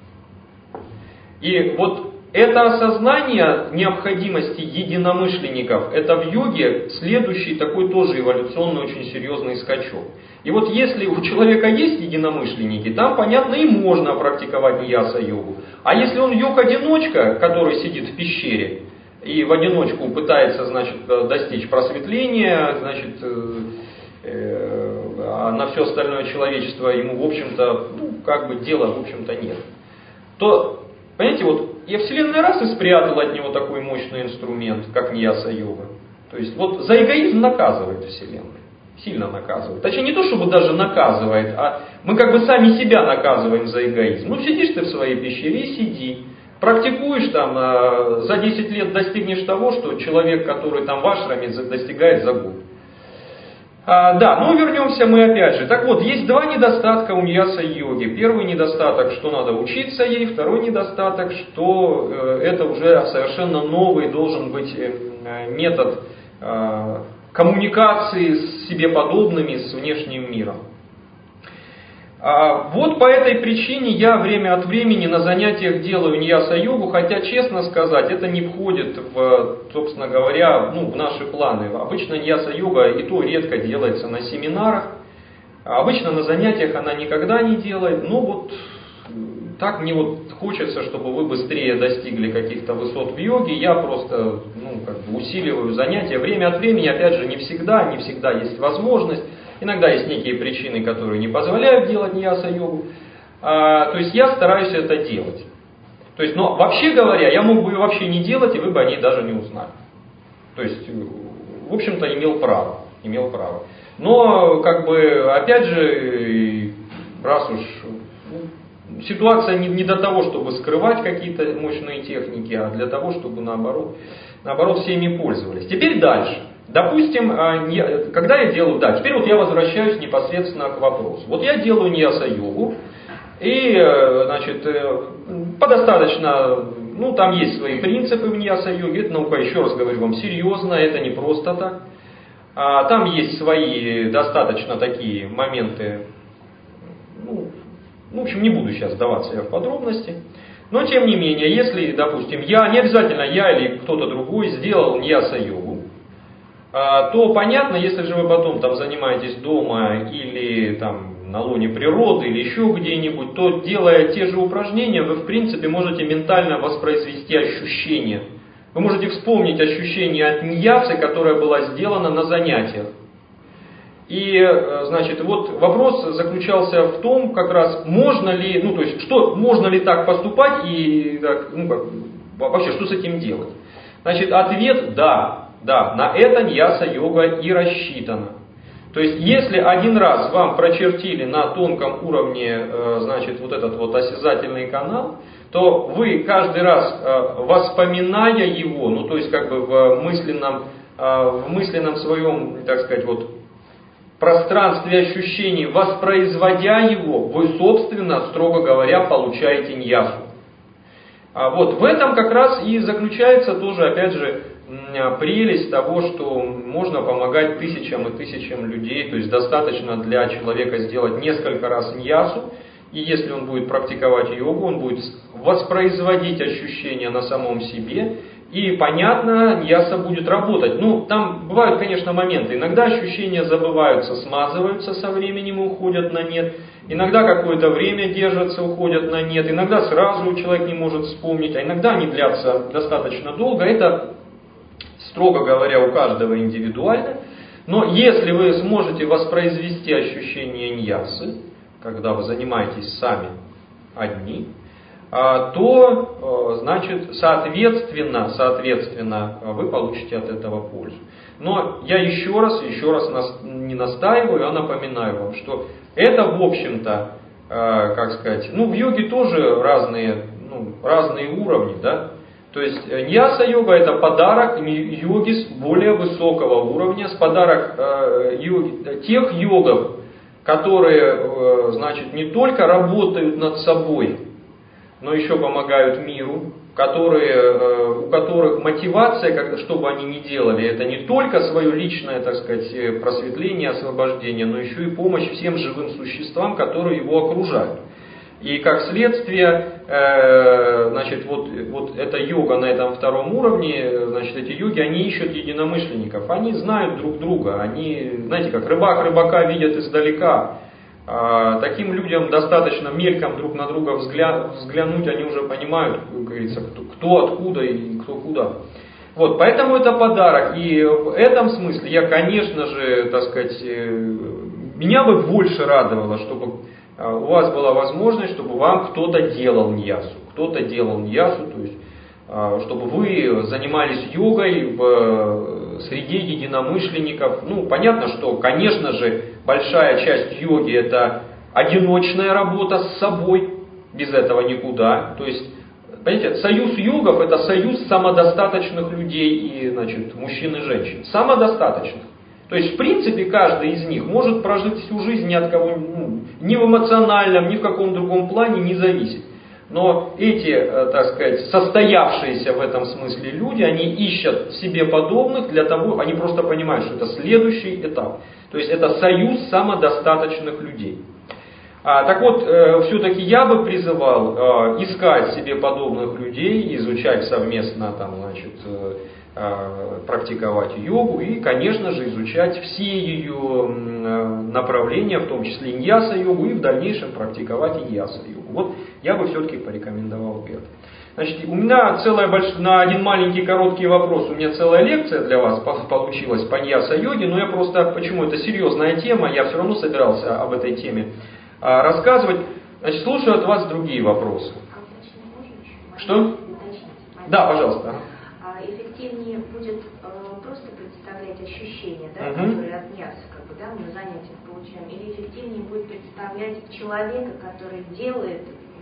И вот это осознание необходимости единомышленников, это в йоге следующий такой тоже эволюционный очень серьезный скачок. И вот если у человека есть единомышленники, там, понятно, и можно практиковать ньяса-йогу. А если он йог-одиночка, который сидит в пещере и в одиночку пытается, достичь просветления, а на все остальное человечество ему, в общем-то, дела, в общем-то, нет, то, понимаете, вот и Вселенная раз и спрятала от него такой мощный инструмент, как ньяса-йога. То есть вот за эгоизм наказывает Вселенная. Сильно наказывает. Точнее, не то, чтобы даже наказывает, а мы сами себя наказываем за эгоизм. Сидишь ты в своей пещере и сиди. Практикуешь там, за 10 лет достигнешь того, что человек, который там в ашраме, достигает за год. Вернемся мы опять же. Так вот, есть два недостатка у ньяса-йоги. Первый недостаток, что надо учиться ей. Второй недостаток, что это уже совершенно новый должен быть метод коммуникации с себе подобными, с внешним миром. Вот по этой причине я время от времени на занятиях делаю ньяса-йогу, хотя, честно сказать, это не входит собственно говоря, в наши планы. Обычно ньяса-йога и то редко делается на семинарах, обычно на занятиях она никогда не делает, так мне хочется, чтобы вы быстрее достигли каких-то высот в йоге, я просто усиливаю занятия время от времени, опять же, не всегда есть возможность. Иногда есть некие причины, которые не позволяют делать ньяса-йогу. То есть я стараюсь это делать. То есть, но вообще говоря, я мог бы ее вообще не делать, и вы бы о ней даже не узнали. То есть, в общем-то, имел право. Но, опять же, раз уж ситуация не до того, чтобы скрывать какие-то мощные техники, а для того, чтобы наоборот всеми пользовались. Теперь дальше. Допустим, когда я делаю, теперь вот я возвращаюсь непосредственно к вопросу. Вот я делаю ньяса-йогу, и, значит, там есть свои принципы в ньяса-йоге, это наука, еще раз говорю вам, серьезно, это не просто так. Там есть свои достаточно такие моменты, в общем, не буду сейчас вдаваться я в подробности. Но, тем не менее, если, допустим, не обязательно я или кто-то другой сделал ньяса-йогу, то понятно, если же вы потом там занимаетесь дома или там на лоне природы или еще где-нибудь, то, делая те же упражнения, вы в принципе можете ментально воспроизвести ощущение. Вы можете вспомнить ощущение от ньясы, которая была сделана на занятиях. И, значит, вот вопрос заключался в том, как раз, можно ли так поступать и вообще, что с этим делать. Значит, ответ да, на это ньяса-йога и рассчитана. То есть, если один раз вам прочертили на тонком уровне, значит, вот этот вот осязательный канал, то вы каждый раз, воспоминая его, то есть как бы в мысленном своем, так сказать, вот пространстве ощущений, воспроизводя его, вы, собственно, строго говоря, получаете ньясу. Вот в этом как раз и заключается тоже, опять же, прелесть того, что можно помогать тысячам и тысячам людей, то есть достаточно для человека сделать несколько раз ньясу, и если он будет практиковать йогу, он будет воспроизводить ощущения на самом себе, и, понятно, ньяса будет работать. Там бывают, конечно, моменты. Иногда ощущения забываются, смазываются со временем и уходят на нет. Иногда какое-то время держатся, уходят на нет. Иногда сразу человек не может вспомнить, а иногда они длятся достаточно долго. Это, строго говоря, у каждого индивидуально. Но если вы сможете воспроизвести ощущение ньясы, когда вы занимаетесь сами одни, то, значит, соответственно, вы получите от этого пользу. Но я еще раз не настаиваю, а напоминаю вам, что это, в общем-то, как сказать, в йоге тоже разные уровни, да. То есть ньяса-йога — это подарок йоги с более высокого уровня, с подарок тех йогов, которые, значит, не только работают над собой, но еще помогают миру, у которых мотивация, что бы они ни делали, это не только свое личное, так сказать, просветление, освобождение, но еще и помощь всем живым существам, которые его окружают. И как следствие, значит, вот эта йога на этом втором уровне, значит, эти йоги, они ищут единомышленников, они знают друг друга, они, знаете, как рыбак рыбака видят издалека. Таким людям достаточно мельком друг на друга взглянуть, они уже понимают, как говорится, кто откуда и кто куда. Вот, поэтому это подарок. И в этом смысле я, конечно же, так сказать, меня бы больше радовало, чтобы у вас была возможность, чтобы вам кто-то делал ньясу. То есть, чтобы вы занимались йогой в среде единомышленников. Понятно, что, конечно же, большая часть йоги — это одиночная работа с собой, без этого никуда. То есть, понимаете, союз йогов — это союз самодостаточных людей, и, значит, мужчин и женщин. Самодостаточных. То есть, в принципе, каждый из них может прожить всю жизнь ни от кого, ни в эмоциональном, ни в каком другом плане не зависит. Но эти, так сказать, состоявшиеся в этом смысле люди, они ищут себе подобных для того, они просто понимают, что это следующий этап. То есть это союз самодостаточных людей. Так вот, все-таки я бы призывал искать себе подобных людей, изучать совместно, практиковать йогу и, конечно же, изучать все ее направления, в том числе ньяса-йогу, и в дальнейшем практиковать и ньяса-йогу. Вот я бы все-таки порекомендовал это. Значит, у меня на один маленький короткий вопрос, у меня целая лекция для вас получилась по ньяса-йоге, но я просто, почему это серьезная тема, я все равно собирался об этой теме рассказывать. Значит, слушаю от вас другие вопросы. Что? Да, пожалуйста. Эффективнее будет просто представлять ощущения, которые от ньясы, мы на занятиях получаем, или эффективнее будет представлять человека, который делает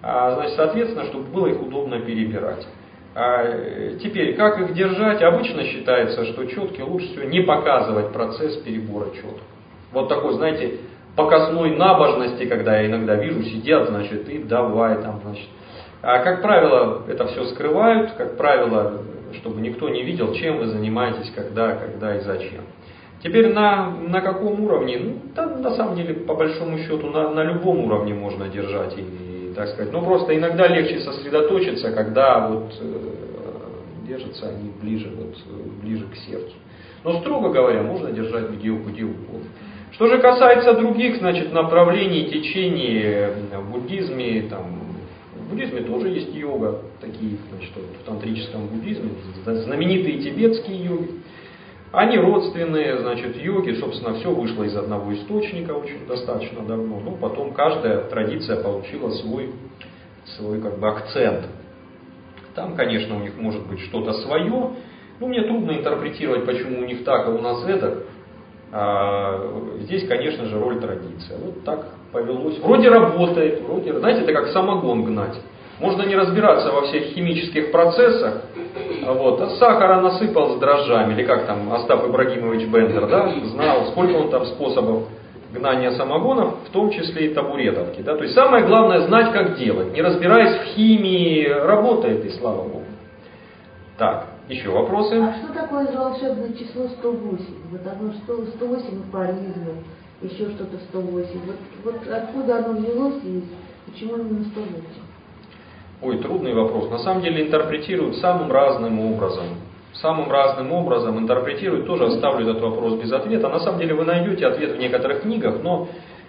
значит, соответственно, чтобы было их удобно перебирать. Теперь, как их держать? Обычно считается, что четки лучше всего не показывать процесс перебора четок. Вот такой, знаете, показной набожности, когда я иногда вижу, сидят, значит, и давай там, значит. Как правило, это все скрывают, как правило, чтобы никто не видел, чем вы занимаетесь, когда и зачем. Теперь на каком уровне? Ну, там, на самом деле, по большому счету, на любом уровне можно держать и, так сказать. Но просто иногда легче сосредоточиться, когда вот держатся они ближе к сердцу. Но, строго говоря, можно держать где угодно. Что же касается других, значит, направлений, течений в буддизме, в буддизме тоже есть йога, такие, значит, в тантрическом буддизме, знаменитые тибетские йоги. Они родственные, значит, йоги, собственно, все вышло из одного источника очень достаточно давно. Но потом каждая традиция получила свой как бы акцент. Там, конечно, у них может быть что-то свое. Ну, мне трудно интерпретировать, почему у них так, а у нас это. Здесь, конечно же, роль традиции. Вот так повелось. Вроде работает, знаете, это как самогон гнать. Можно не разбираться во всех химических процессах, а сахара насыпал с дрожжами, или как там Остап Ибрагимович Бендер, да, знал, сколько он там способов гнания самогонов, в том числе и табуретовки. Да? То есть самое главное знать, как делать. Не разбираясь в химии, работает, и слава Богу. Так, еще вопросы? А что такое за волшебное число 108? Вот оно 108 афоризмов, еще что-то 108. Вот откуда оно взялось и почему именно 108? Ой, трудный вопрос. На самом деле интерпретируют самым разным образом. Самым разным образом интерпретируют, тоже оставлю этот вопрос без ответа. На самом деле вы найдете ответ в некоторых книгах, но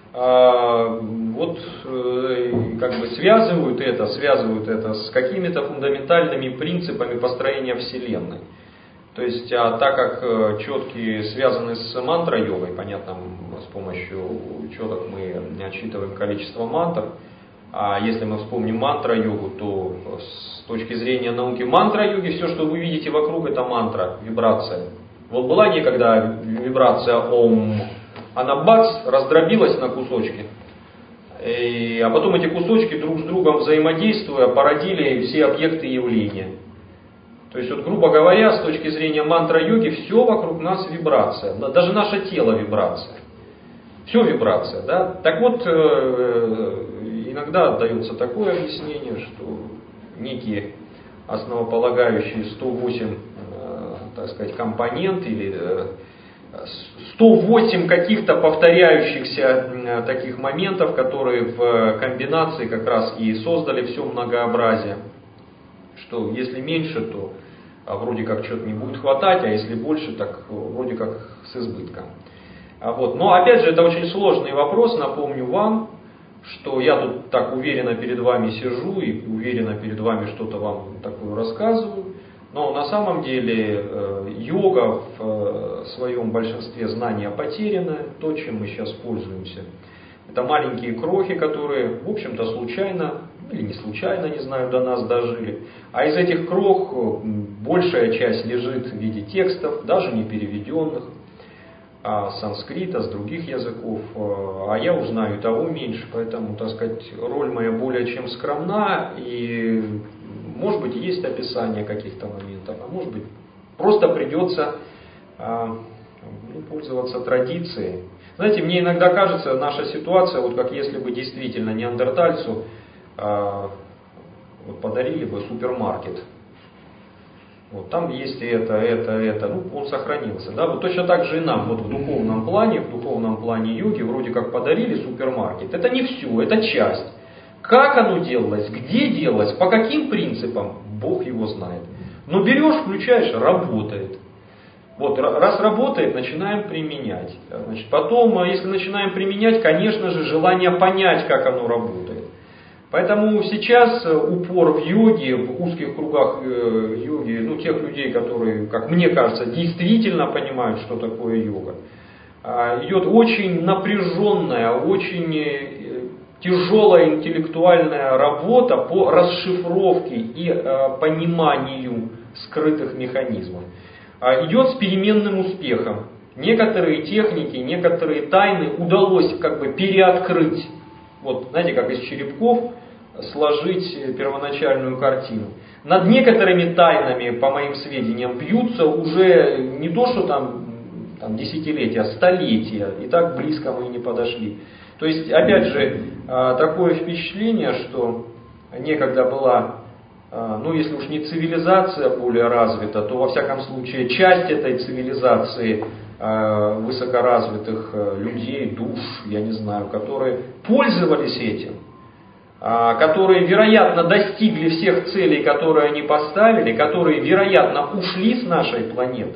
как бы связывают это с какими-то фундаментальными принципами построения Вселенной. То есть, так как четки связаны с мантра-йогой, понятно, с помощью четок мы отсчитываем количество мантр. А если мы вспомним мантра-йогу, то с точки зрения науки мантра-йоги, все, что вы видите вокруг, это мантра, вибрация. Вот была некогда вибрация ом, она бац, раздробилась на кусочки. А потом эти кусочки друг с другом взаимодействуя породили все объекты явления. То есть, вот, грубо говоря, с точки зрения мантра-йоги, все вокруг нас вибрация. Даже наше тело вибрация. Все вибрация, да? Так вот, иногда дается такое объяснение, что некие основополагающие 108, так сказать, компонент или 108 каких-то повторяющихся таких моментов, которые в комбинации как раз и создали все многообразие. Что если меньше, то вроде как что-то не будет хватать, а если больше, так вроде как с избытком. Но опять же, это очень сложный вопрос, напомню вам, что я тут так уверенно перед вами сижу и уверенно перед вами что-то вам такое рассказываю. Но на самом деле йога в своем большинстве знания потеряна. То, чем мы сейчас пользуемся, это маленькие крохи, которые, в общем-то, случайно, или не случайно, не знаю, до нас дожили. А из этих крох большая часть лежит в виде текстов, даже не переведенных, с санскрита, с других языков, а я узнаю того меньше, поэтому, так сказать, роль моя более чем скромна, и, может быть, есть описание каких-то моментов, а может быть, просто придется пользоваться традицией. Знаете, мне иногда кажется, наша ситуация, вот как если бы действительно неандертальцу подарили бы супермаркет. Вот, там есть это, он сохранился. Да? Вот точно так же и нам, вот в духовном плане йоги вроде как подарили супермаркет. Это не все, это часть. Как оно делалось, где делалось, по каким принципам, Бог его знает. Но берешь, включаешь, работает. Вот, раз работает, начинаем применять. Значит, потом, если начинаем применять, конечно же, желание понять, как оно работает. Поэтому сейчас упор в йоге, в узких кругах йоги, тех людей, которые, как мне кажется, действительно понимают, что такое йога, идет очень напряженная, очень тяжелая интеллектуальная работа по расшифровке и пониманию скрытых механизмов. Идет с переменным успехом. Некоторые техники, некоторые тайны удалось как бы переоткрыть. Вот, знаете, как из черепков сложить первоначальную картину. Над некоторыми тайнами, по моим сведениям, бьются уже не то, что там десятилетия, а столетия. И так близко мы и не подошли. То есть, опять же, такое впечатление, что некогда была, ну если уж не цивилизация более развита, то во всяком случае часть этой цивилизации высокоразвитых людей, душ, я не знаю, которые пользовались этим, которые, вероятно, достигли всех целей, которые они поставили, которые, вероятно, ушли с нашей планеты,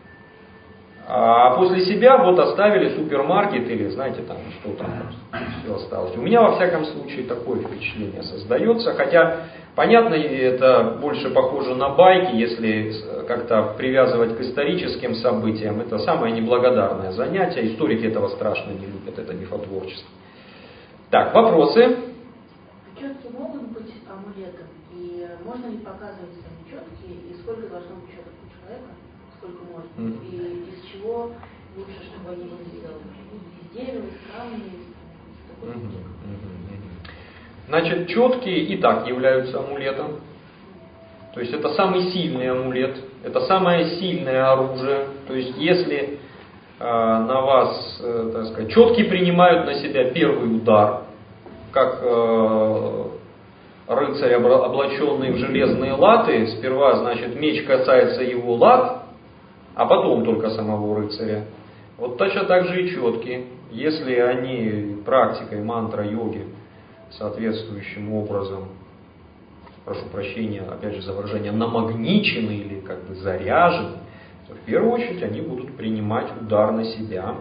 а после себя вот оставили супермаркет или, знаете, там что там все осталось. У меня, во всяком случае, такое впечатление создается, хотя, понятно, это больше похоже на байки, если как-то привязывать к историческим событиям. Это самое неблагодарное занятие, историки этого страшно не любят, это мифотворчество. Так, вопросы? Четки могут быть амулетом, и можно ли показывать сами четки, и сколько должно быть четок у человека, сколько можно, и из чего лучше, чтобы они были сделаны? Из дерева, из камня, из такой штуки. Значит, четки и так являются амулетом. То есть это самый сильный амулет, это самое сильное оружие. То есть если на вас, так сказать, четки принимают на себя первый удар, как рыцарь, облаченный в железные латы, сперва, значит, меч касается его лат, а потом только самого рыцаря. Вот точно так же и четки. Если они практикой мантра-йоги соответствующим образом, прошу прощения, опять же за выражение, намагничены или как бы заряжены, то в первую очередь они будут принимать удар на себя.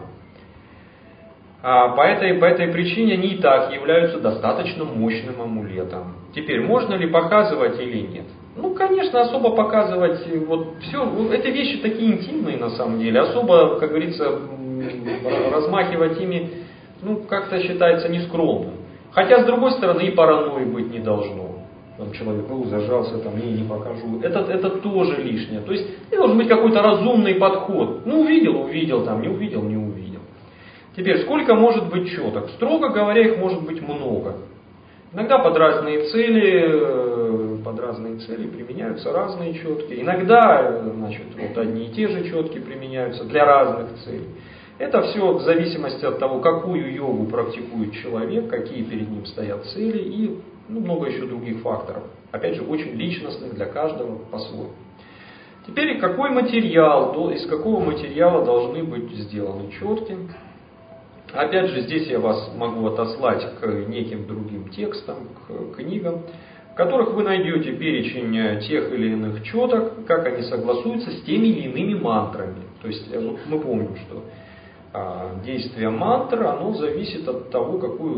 По этой причине они и так являются достаточно мощным амулетом. Теперь, можно ли показывать или нет? Ну, конечно, особо показывать, вот все, это вещи такие интимные на самом деле, особо, как говорится, размахивать ими, ну, как-то считается нескромным. Хотя, с другой стороны, и паранойи быть не должно. Там человек, зажался, там, не покажу. Это тоже лишнее. То есть, должен быть какой-то разумный подход. Ну, увидел, там, не увидел, не увидел. Теперь, сколько может быть четок? Строго говоря, их может быть много. Иногда под разные цели применяются разные четки. Иногда, значит, вот одни и те же четки применяются для разных целей. Это все в зависимости от того, какую йогу практикует человек, какие перед ним стоят цели и много еще других факторов. Опять же, очень личностных для каждого по-своему. Теперь, какой материал, из какого материала должны быть сделаны четки? Опять же, здесь я вас могу отослать к неким другим текстам, к книгам, в которых вы найдете перечень тех или иных четок, как они согласуются с теми или иными мантрами. То есть мы помним, что действие мантры, оно зависит от того,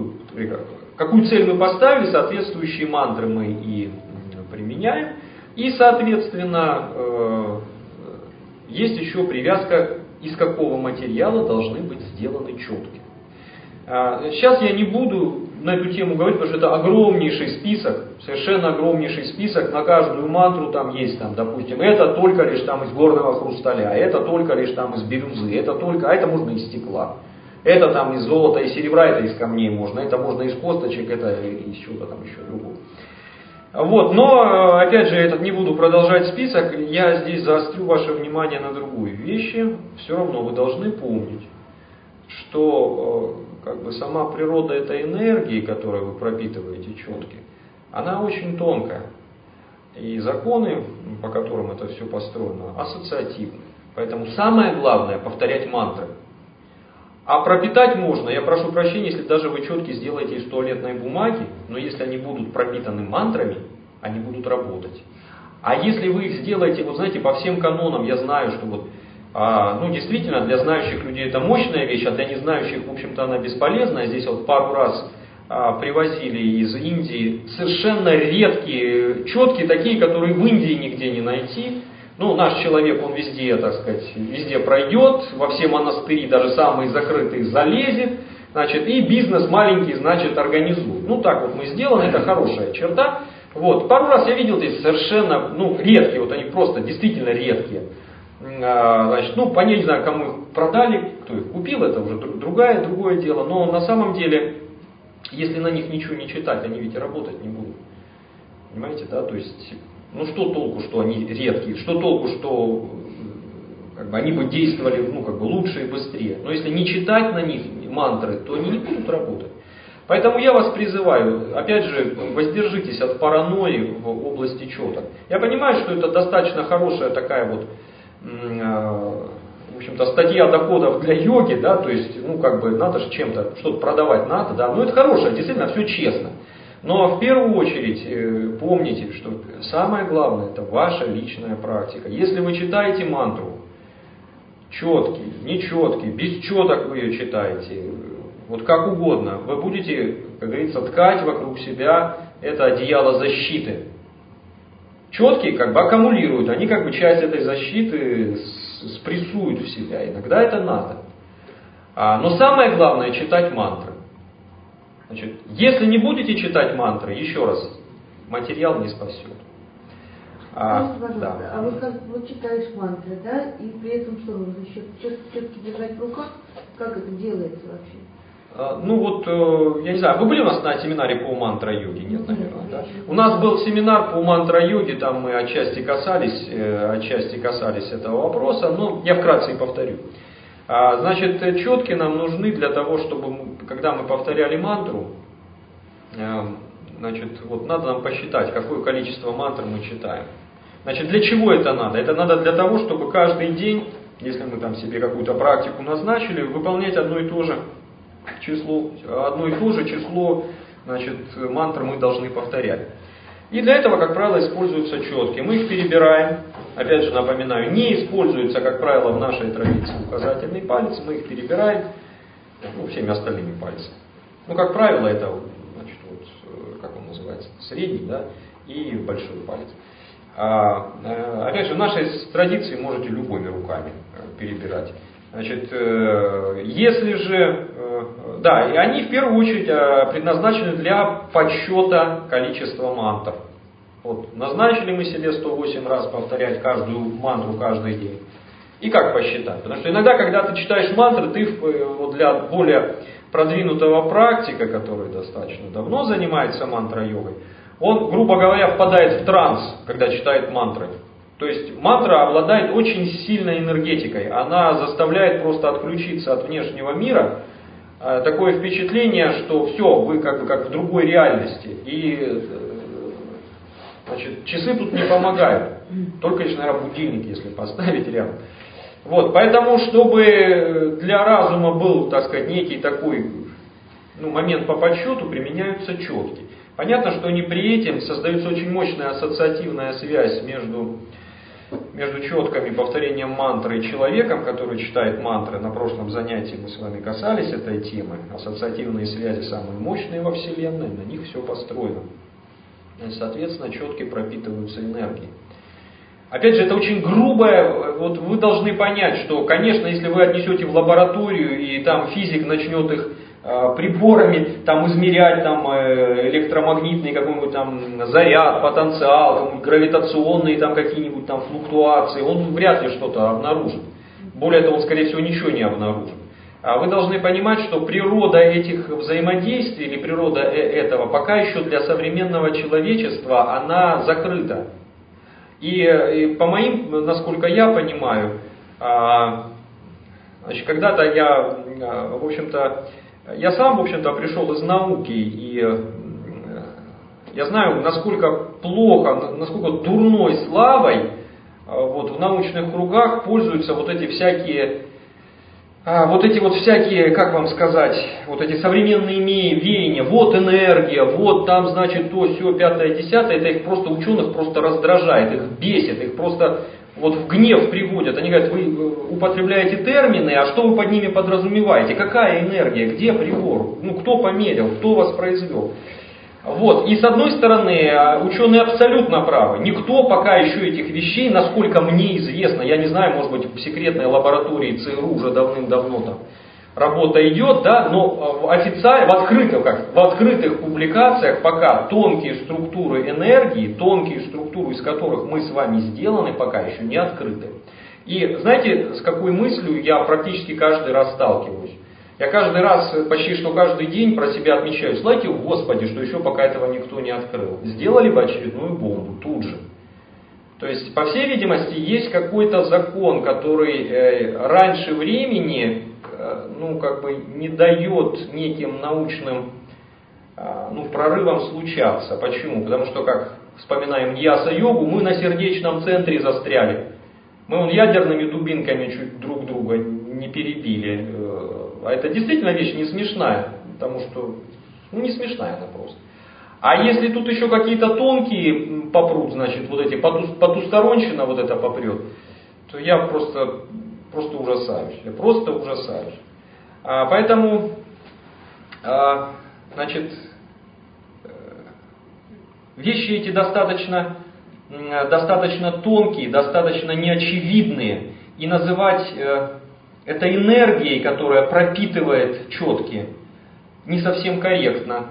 какую цель мы поставили, соответствующие мантры мы и применяем. И, соответственно, есть еще привязка, из какого материала должны быть сделаны четки. Сейчас я не буду на эту тему говорить, потому что это огромнейший список, совершенно огромнейший список. На каждую мантру там есть, допустим, это только лишь там из горного хрусталя, это только лишь там из бирюзы, а это можно из стекла. Это там из золота и серебра, это из камней можно, это можно из косточек, это из чего-то там еще другого. Вот, но, опять же, не буду продолжать список, я здесь заострю ваше внимание на другую вещь. Все равно вы должны помнить, что сама природа этой энергии, которой вы пропитываете четки, она очень тонкая. И законы, по которым это все построено, ассоциативны. Поэтому самое главное повторять мантры. А пропитать можно, я прошу прощения, если даже вы четки сделаете из туалетной бумаги, но если они будут пропитаны мантрами, они будут работать. А если вы их сделаете, по всем канонам, я знаю, что действительно для знающих людей это мощная вещь, а для незнающих, в общем-то, она бесполезная. Здесь пару раз привозили из Индии совершенно редкие четки, такие, которые в Индии нигде не найти. Наш человек, он везде, везде пройдет, во все монастыри, даже самые закрытые, залезет, и бизнес маленький, организует. Так вот мы сделаны, это хорошая черта. Пару раз я видел здесь совершенно, редкие, они просто действительно редкие. Понятно, не знаю, кому их продали, кто их купил, это уже другое дело, но на самом деле если на них ничего не читать, они ведь и работать не будут. Понимаете, да? То есть, ну что толку, что они редкие, что толку, что они бы действовали лучше и быстрее. Но если не читать на них мантры, то они не будут работать. Поэтому я вас призываю, опять же, воздержитесь от паранойи в области чёток. Я понимаю, что это достаточно хорошая такая вот, в общем-то, статья доходов для йоги, да, то есть, надо же чем-то, что-то продавать надо, да, это хорошее, действительно, все честно. Но в первую очередь помните, что самое главное это ваша личная практика. Если вы читаете мантру, четкий, нечеткий, без четок вы ее читаете, вот как угодно, вы будете, как говорится, ткать вокруг себя это одеяло защиты. Четкие аккумулируют, они часть этой защиты спрессуют в себя. Иногда это надо. Но самое главное читать мантры. Значит, если не будете читать мантры, еще раз, материал не спасет. Вот читаешь мантры, да, и при этом что нужно еще все-таки держать в руках? Как это делается вообще? Я не знаю, вы были у нас на семинаре по мантра-йоге? Нет, наверное, да? У нас был семинар по мантра-йоге, там мы отчасти касались этого вопроса, но я вкратце и повторю. Значит, четки нам нужны для того, чтобы, когда мы повторяли мантру, надо нам посчитать, какое количество мантр мы читаем. Значит, для чего это надо? Это надо для того, чтобы каждый день, если мы там себе какую-то практику назначили, выполнять одно и то же число, мантр мы должны повторять. И для этого, как правило, используются четки. Мы их перебираем. Опять же напоминаю, не используется, как правило, в нашей традиции указательный палец. Мы их перебираем всеми остальными пальцами. Как правило, это, как он называется, средний, да, и большой палец. Опять же, в нашей традиции можете любыми руками перебирать. Значит, если же, да, и они в первую очередь предназначены для подсчета количества мантр. Вот, назначили мы себе 108 раз повторять каждую мантру каждый день. И как посчитать? Потому что иногда, когда ты читаешь мантры, ты для более продвинутого практика, который достаточно давно занимается мантра-йогой, он, грубо говоря, впадает в транс, когда читает мантры. То есть мантра обладает очень сильной энергетикой. Она заставляет просто отключиться от внешнего мира. Такое впечатление, что все, вы как в другой реальности. И часы тут не помогают. Только лишь, наверное, будильник, если поставить рядом. Вот, поэтому, чтобы для разума был, так сказать, некий такой момент по подсчету, применяются четки. Понятно, что не при этом создается очень мощная ассоциативная связь между четками, повторением мантры и человеком, который читает мантры. На прошлом занятии мы с вами касались этой темы. Ассоциативные связи самые мощные во Вселенной, на них все построено. И, соответственно, четки пропитываются энергией. Опять же, это очень грубое, вы должны понять, что, конечно, если вы отнесете в лабораторию, и там физик начнет их приборами измерять электромагнитный какой-нибудь заряд, потенциал, какой-нибудь гравитационные какие-нибудь флуктуации, он вряд ли что-то обнаружит. Более того, он, скорее всего, ничего не обнаружит. А вы должны понимать, что природа этих взаимодействий или природа этого пока еще для современного человечества она закрыта. И по моим, насколько я понимаю, когда-то я сам, пришел из науки, и я знаю, насколько плохо, насколько дурной славой в научных кругах пользуются эти всякие, как вам сказать, эти современные веяния, энергия, там, значит, то, сё, пятое, десятое, это их просто, ученых просто раздражает, их бесит, их просто в гнев приводят. Они говорят, вы употребляете термины, а что вы под ними подразумеваете? Какая энергия, где прибор, кто померил, кто воспроизвел? И с одной стороны, ученые абсолютно правы. Никто пока еще этих вещей, насколько мне известно, я не знаю, может быть, в секретной лаборатории ЦРУ уже давным-давно работа идет, да, но в открытых публикациях пока тонкие структуры энергии, тонкие структуры, из которых мы с вами сделаны, пока еще не открыты. И знаете, с какой мыслью я практически каждый раз сталкиваюсь? Я каждый раз, почти что каждый день про себя отмечаю: слава тебе, Господи, что еще пока этого никто не открыл. Сделали бы очередную бомбу тут же. То есть, по всей видимости, есть какой-то закон, который раньше времени, не дает неким научным прорывам случаться. Почему? Потому что, как вспоминаем Ньяса-йогу, мы на сердечном центре застряли. Мы ядерными дубинками чуть друг друга не перебили. А это действительно вещь не смешная, потому что, не смешная она просто. А если тут еще какие-то тонкие попрут, значит, вот эти потусторонщина вот это попрет, то я просто ужасаюсь. Я просто ужасаюсь. Поэтому, вещи эти достаточно тонкие, достаточно неочевидные. И называть это энергией, которая пропитывает четки, не совсем корректно.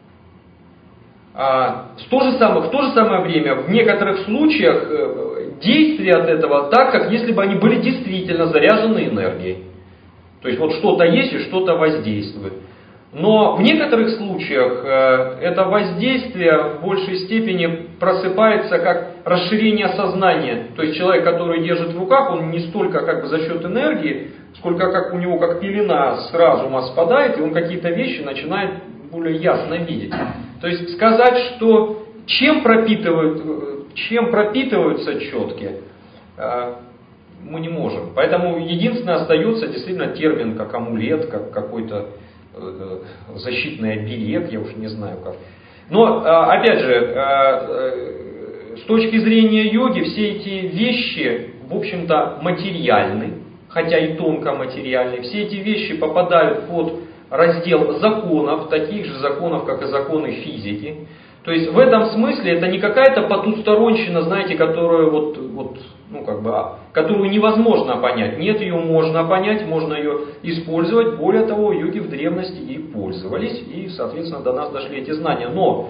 В то же самое время, в некоторых случаях, действие от этого так, как если бы они были действительно заряжены энергией. То есть вот что-то есть и что-то воздействует. Но в некоторых случаях это воздействие в большей степени просыпается как расширение сознания. То есть человек, который держит в руках, он не столько за счет энергии, сколько как у него как пелена с разума спадает, и он какие-то вещи начинает более ясно видеть. То есть сказать, что чем пропитываются четки, мы не можем. Поэтому единственное остается действительно термин как амулет, как какой-то защитный оберег, я уж не знаю как. Но, опять же, с точки зрения йоги, все эти вещи, в общем-то, материальны, хотя и тонко материальны. Все эти вещи попадают под раздел законов, таких же законов, как и законы физики. То есть в этом смысле это не какая-то потусторонщина, знаете, которую которую невозможно понять. Нет, ее можно понять, можно ее использовать. Более того, йоги в древности ей пользовались, и, соответственно, до нас дошли эти знания. Но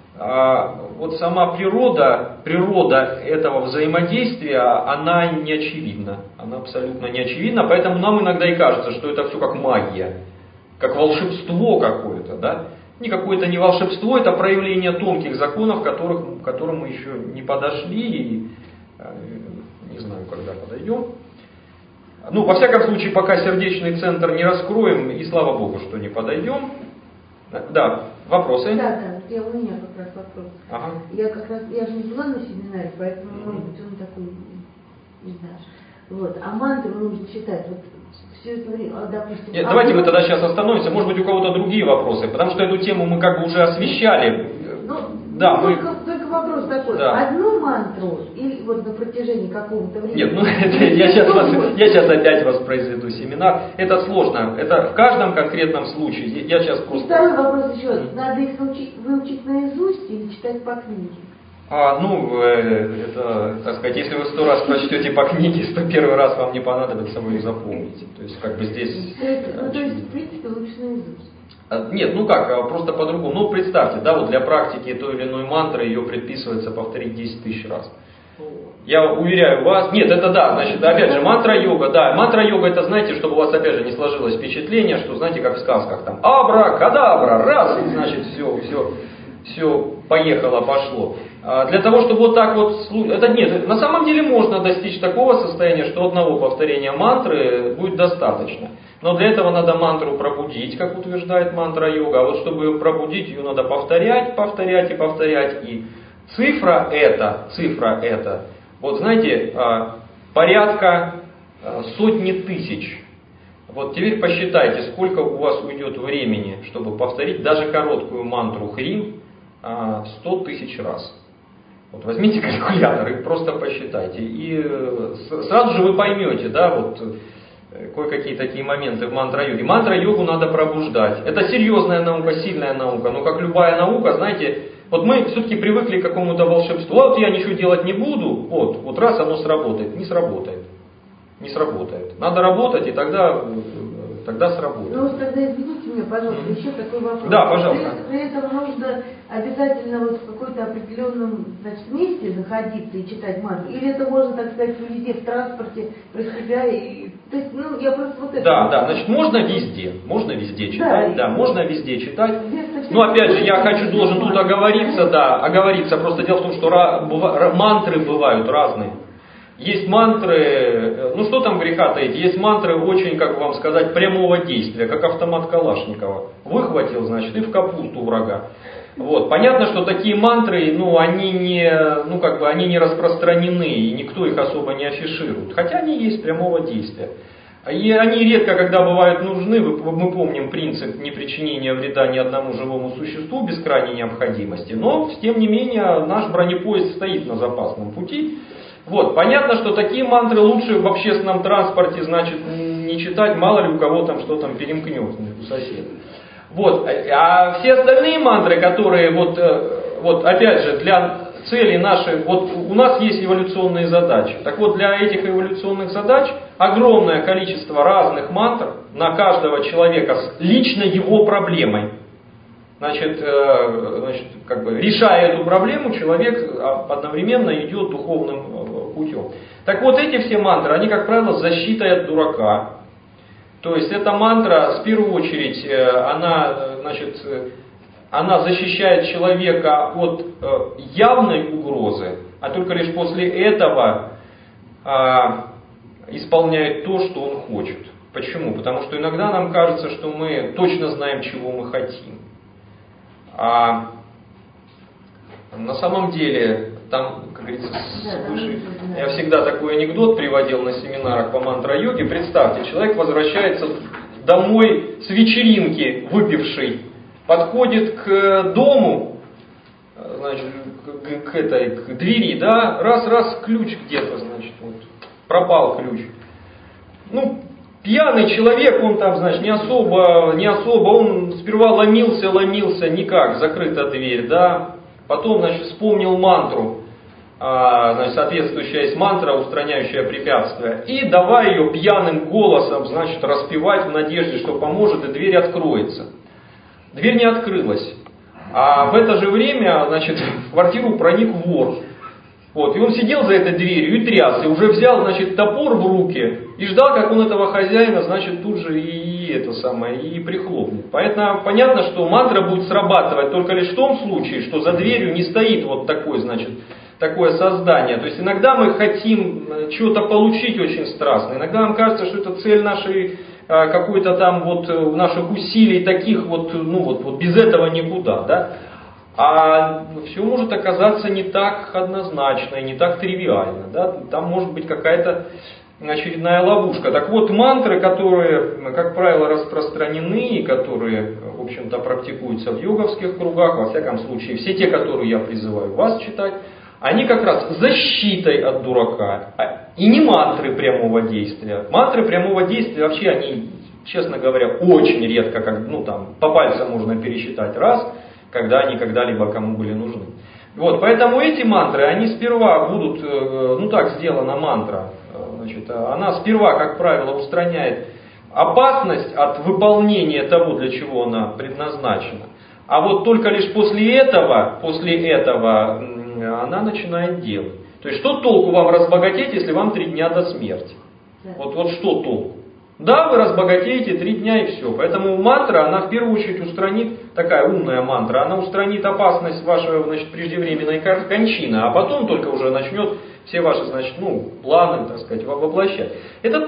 вот сама природа этого взаимодействия, она не очевидна. Она абсолютно не очевидна, поэтому нам иногда и кажется, что это все как магия, как волшебство какое-то, да? Никакое это не волшебство, это проявление тонких законов, к которым мы еще не подошли, и не знаю, когда подойдем. Во всяком случае, пока сердечный центр не раскроем, и слава Богу, что не подойдем. Да, вопросы? Да, у меня как раз вопрос. Ага. Я же не была на семинаре, поэтому, может быть, он такой, не знаю. Вот. А мантры нужно читать. Вот все это время, допустим. Нет, давайте мы тогда сейчас остановимся. Может быть, у кого-то другие вопросы, потому что эту тему мы уже освещали. Только вопрос такой. Да. Одну мантру или вот на протяжении какого-то времени? Нет, я сейчас опять воспроизведу семинар. Это сложно. Это в каждом конкретном случае. Я сейчас просто... И второй вопрос еще. Надо их выучить наизусть или читать по книге? Это, так сказать, если вы 100 раз прочтете по книге, 101 раз вам не понадобится, вы их запомните. То есть, здесь... То есть, в принципе, лучше наизусть. Нет, просто по-другому. Представьте, вот для практики той или иной мантры ее предписывается повторить 10 тысяч раз. Я уверяю вас, нет, это да, опять же, мантра-йога, мантра-йога это, знаете, чтобы у вас, опять же, не сложилось впечатление, что, знаете, как в сказках, там, абра-кадабра, раз, и, значит, все поехало, пошло. Для того, чтобы на самом деле можно достичь такого состояния, что одного повторения мантры будет достаточно. Но для этого надо мантру пробудить, как утверждает мантра-йога. А вот чтобы ее пробудить, ее надо повторять. И цифра эта, вот знаете, порядка сотни тысяч. Вот теперь посчитайте, сколько у вас уйдет времени, чтобы повторить даже короткую мантру Хрим 100 тысяч раз. Вот возьмите калькулятор и просто посчитайте. И сразу же вы поймете, кое-какие такие моменты в мантра-йоге. Мантра-йогу надо пробуждать. Это серьезная наука, сильная наука. Но как любая наука, знаете, мы все-таки привыкли к какому-то волшебству. Я ничего делать не буду, раз оно сработает. Не сработает. Надо работать, и тогда сработает. Тогда извините меня, пожалуйста, еще такой вопрос. Да, пожалуйста. При этом нужно обязательно в какой-то определенном месте находиться и читать мантру? Или это можно, так сказать, везде в транспорте про себя и То есть, ну, я просто вот это... Да, значит, можно везде читать, можно везде читать. Но опять же, я должен тут оговориться, просто дело в том, что мантры бывают разные. Есть мантры, ну что там греха таить, есть мантры очень, как вам сказать, прямого действия, как автомат Калашникова. Выхватил, значит, и в капусту врага. Вот. Понятно, что такие мантры, они не распространены, и никто их особо не афиширует. Хотя они есть прямого действия. И они редко, когда бывают нужны, мы помним принцип непричинения вреда ни одному живому существу без крайней необходимости. Но, тем не менее, наш бронепоезд стоит на запасном пути. Вот. Понятно, что такие мантры лучше в общественном транспорте, значит, не читать, мало ли у кого там что там перемкнет у соседа. Вот. А все остальные мантры, которые опять же для целей наших, у нас есть эволюционные задачи. Так вот, для этих эволюционных задач огромное количество разных мантр на каждого человека с лично его проблемой. Значит, решая эту проблему, человек одновременно идет духовным путем. Так вот, эти все мантры, они, как правило, с защитой от дурака. То есть, эта мантра, в первую очередь, она защищает человека от явной угрозы, а только лишь после этого исполняет то, что он хочет. Почему? Потому что иногда нам кажется, что мы точно знаем, чего мы хотим. А на самом деле, там, как говорится, свыше, я всегда такой анекдот приводил на семинарах по мантра-йоге. Представьте, человек возвращается домой с вечеринки, выпивший, подходит к дому, значит, к двери, да, раз, ключ где-то, значит, пропал ключ. Пьяный человек, он там, значит, не особо, он сперва ломился, никак, закрыта дверь, да, потом, значит, вспомнил мантру, значит, соответствующая есть мантра, устраняющая препятствия, и давай ее пьяным голосом, значит, распевать в надежде, что поможет, и дверь откроется. Дверь не открылась, а в это же время, значит, в квартиру проник вор. И он сидел за этой дверью и тряс, и уже взял, значит, топор в руки и ждал, как он этого хозяина, значит, тут же и прихлопнет. Поэтому понятно, что мантра будет срабатывать только лишь в том случае, что за дверью не стоит вот такое, значит, такое создание. То есть иногда мы хотим чего-то получить очень страстно, иногда нам кажется, что это цель нашей какой-то там наших усилий таких без этого никуда, да. А все может оказаться не так однозначно и не так тривиально. Да? Там может быть какая-то очередная ловушка. Так вот, мантры, которые, как правило, распространены и которые, в общем-то, практикуются в йоговских кругах, во всяком случае, все те, которые я призываю вас читать, они как раз защитой от дурака. И не мантры прямого действия. Мантры прямого действия вообще, они, честно говоря, очень редко, по пальцам можно пересчитать раз, когда они когда-либо кому были нужны. Поэтому эти мантры, они сперва будут, сделана мантра, значит, она сперва, как правило, устраняет опасность от выполнения того, для чего она предназначена. А только лишь после этого она начинает делать. То есть, что толку вам разбогатеть, если вам 3 дня до смерти? Вот что толку? Да, вы разбогатеете 3 дня и все. Поэтому мантра, она в первую очередь устранит, такая умная мантра, она устранит опасность вашей, значит, преждевременной кончины, а потом только уже начнет все ваши, значит, планы, так сказать, воплощать. Это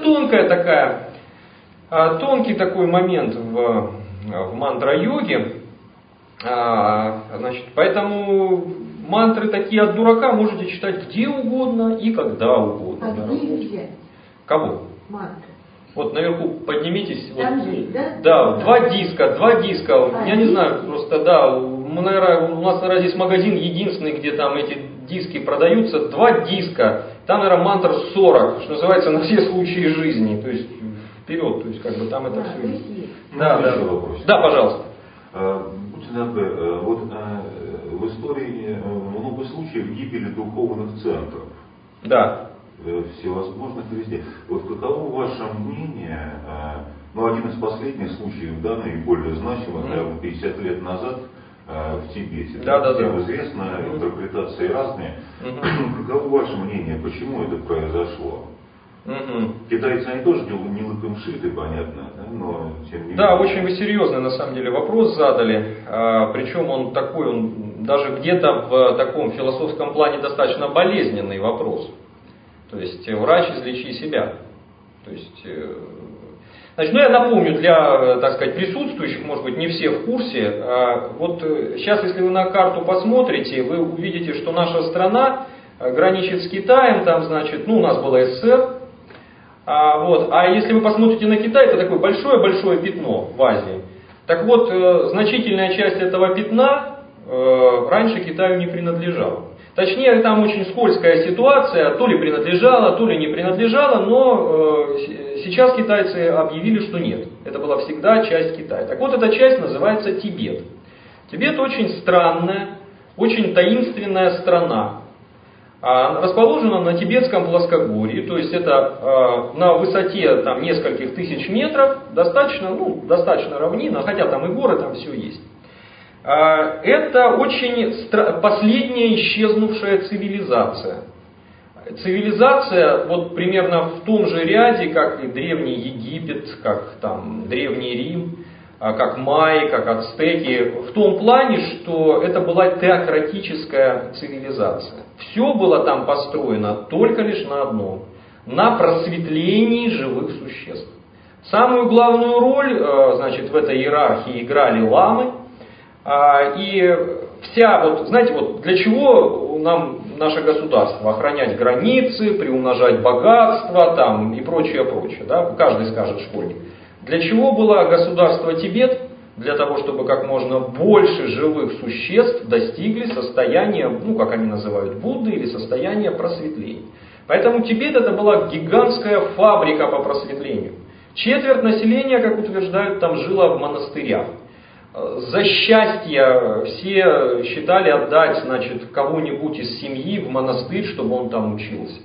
тонкий такой момент в мантра-йоге. Значит, поэтому мантры такие от дурака можете читать где угодно и когда угодно. А где их взять? Кого? Мантры. Наверху поднимитесь. Да, 2 диска. Я не знаю, просто у нас, наверное, здесь магазин единственный, где там эти диски продаются. 2 диска. Там, наверное, мантр 40, что называется, на все случаи жизни. То есть вперед, то есть там это все есть. Да, пожалуйста. Будьте добры, в истории много случаев гибели духовных центров. Да. Всевозможных везде. Каково ваше мнение, один из последних случаев, наиболее значимых, 50 лет назад в Тибете. Всем известно, интерпретации разные. Каково ваше мнение, почему это произошло? Китайцы, они тоже не лыком шиты, понятно, да? Но тем не менее. Да, очень вы серьезный на самом деле вопрос задали. Причем он такой, он даже где-то в таком философском плане достаточно болезненный вопрос. То есть врач, излечи себя. То есть, значит, я напомню для, так сказать, присутствующих, может быть, не все в курсе. Вот сейчас, если вы на карту посмотрите, вы увидите, что наша страна граничит с Китаем, там, значит, у нас была СССР. А если вы посмотрите на Китай, это такое большое-большое пятно в Азии. Так вот, значительная часть этого пятна раньше Китаю не принадлежала. Точнее, там очень скользкая ситуация, то ли принадлежала, то ли не принадлежала, но сейчас китайцы объявили, что нет. Это была всегда часть Китая. Так вот, эта часть называется Тибет. Тибет очень странная, очень таинственная страна. Расположена на Тибетском плоскогорье, то есть это на высоте там, нескольких тысяч метров, достаточно равнина, хотя там и горы, там все есть. Это очень последняя исчезнувшая цивилизация. Цивилизация вот примерно в том же ряде, как и Древний Египет, как там Древний Рим, как майи, как ацтеки, в том плане, что это была теократическая цивилизация. Все было там построено только лишь на одном – на просветлении живых существ. Самую главную роль, значит, в этой иерархии играли ламы. И вся, знаете, для чего нам наше государство? Охранять границы, приумножать богатство там, и прочее, да? Каждый скажет школьник. Для чего было государство Тибет? Для того, чтобы как можно больше живых существ достигли состояния, как они называют, Будды или состояния просветления. Поэтому Тибет это была гигантская фабрика по просветлению. Четверть населения, как утверждают, там жило в монастырях. За счастье все считали отдать, значит, кого-нибудь из семьи в монастырь, чтобы он там учился.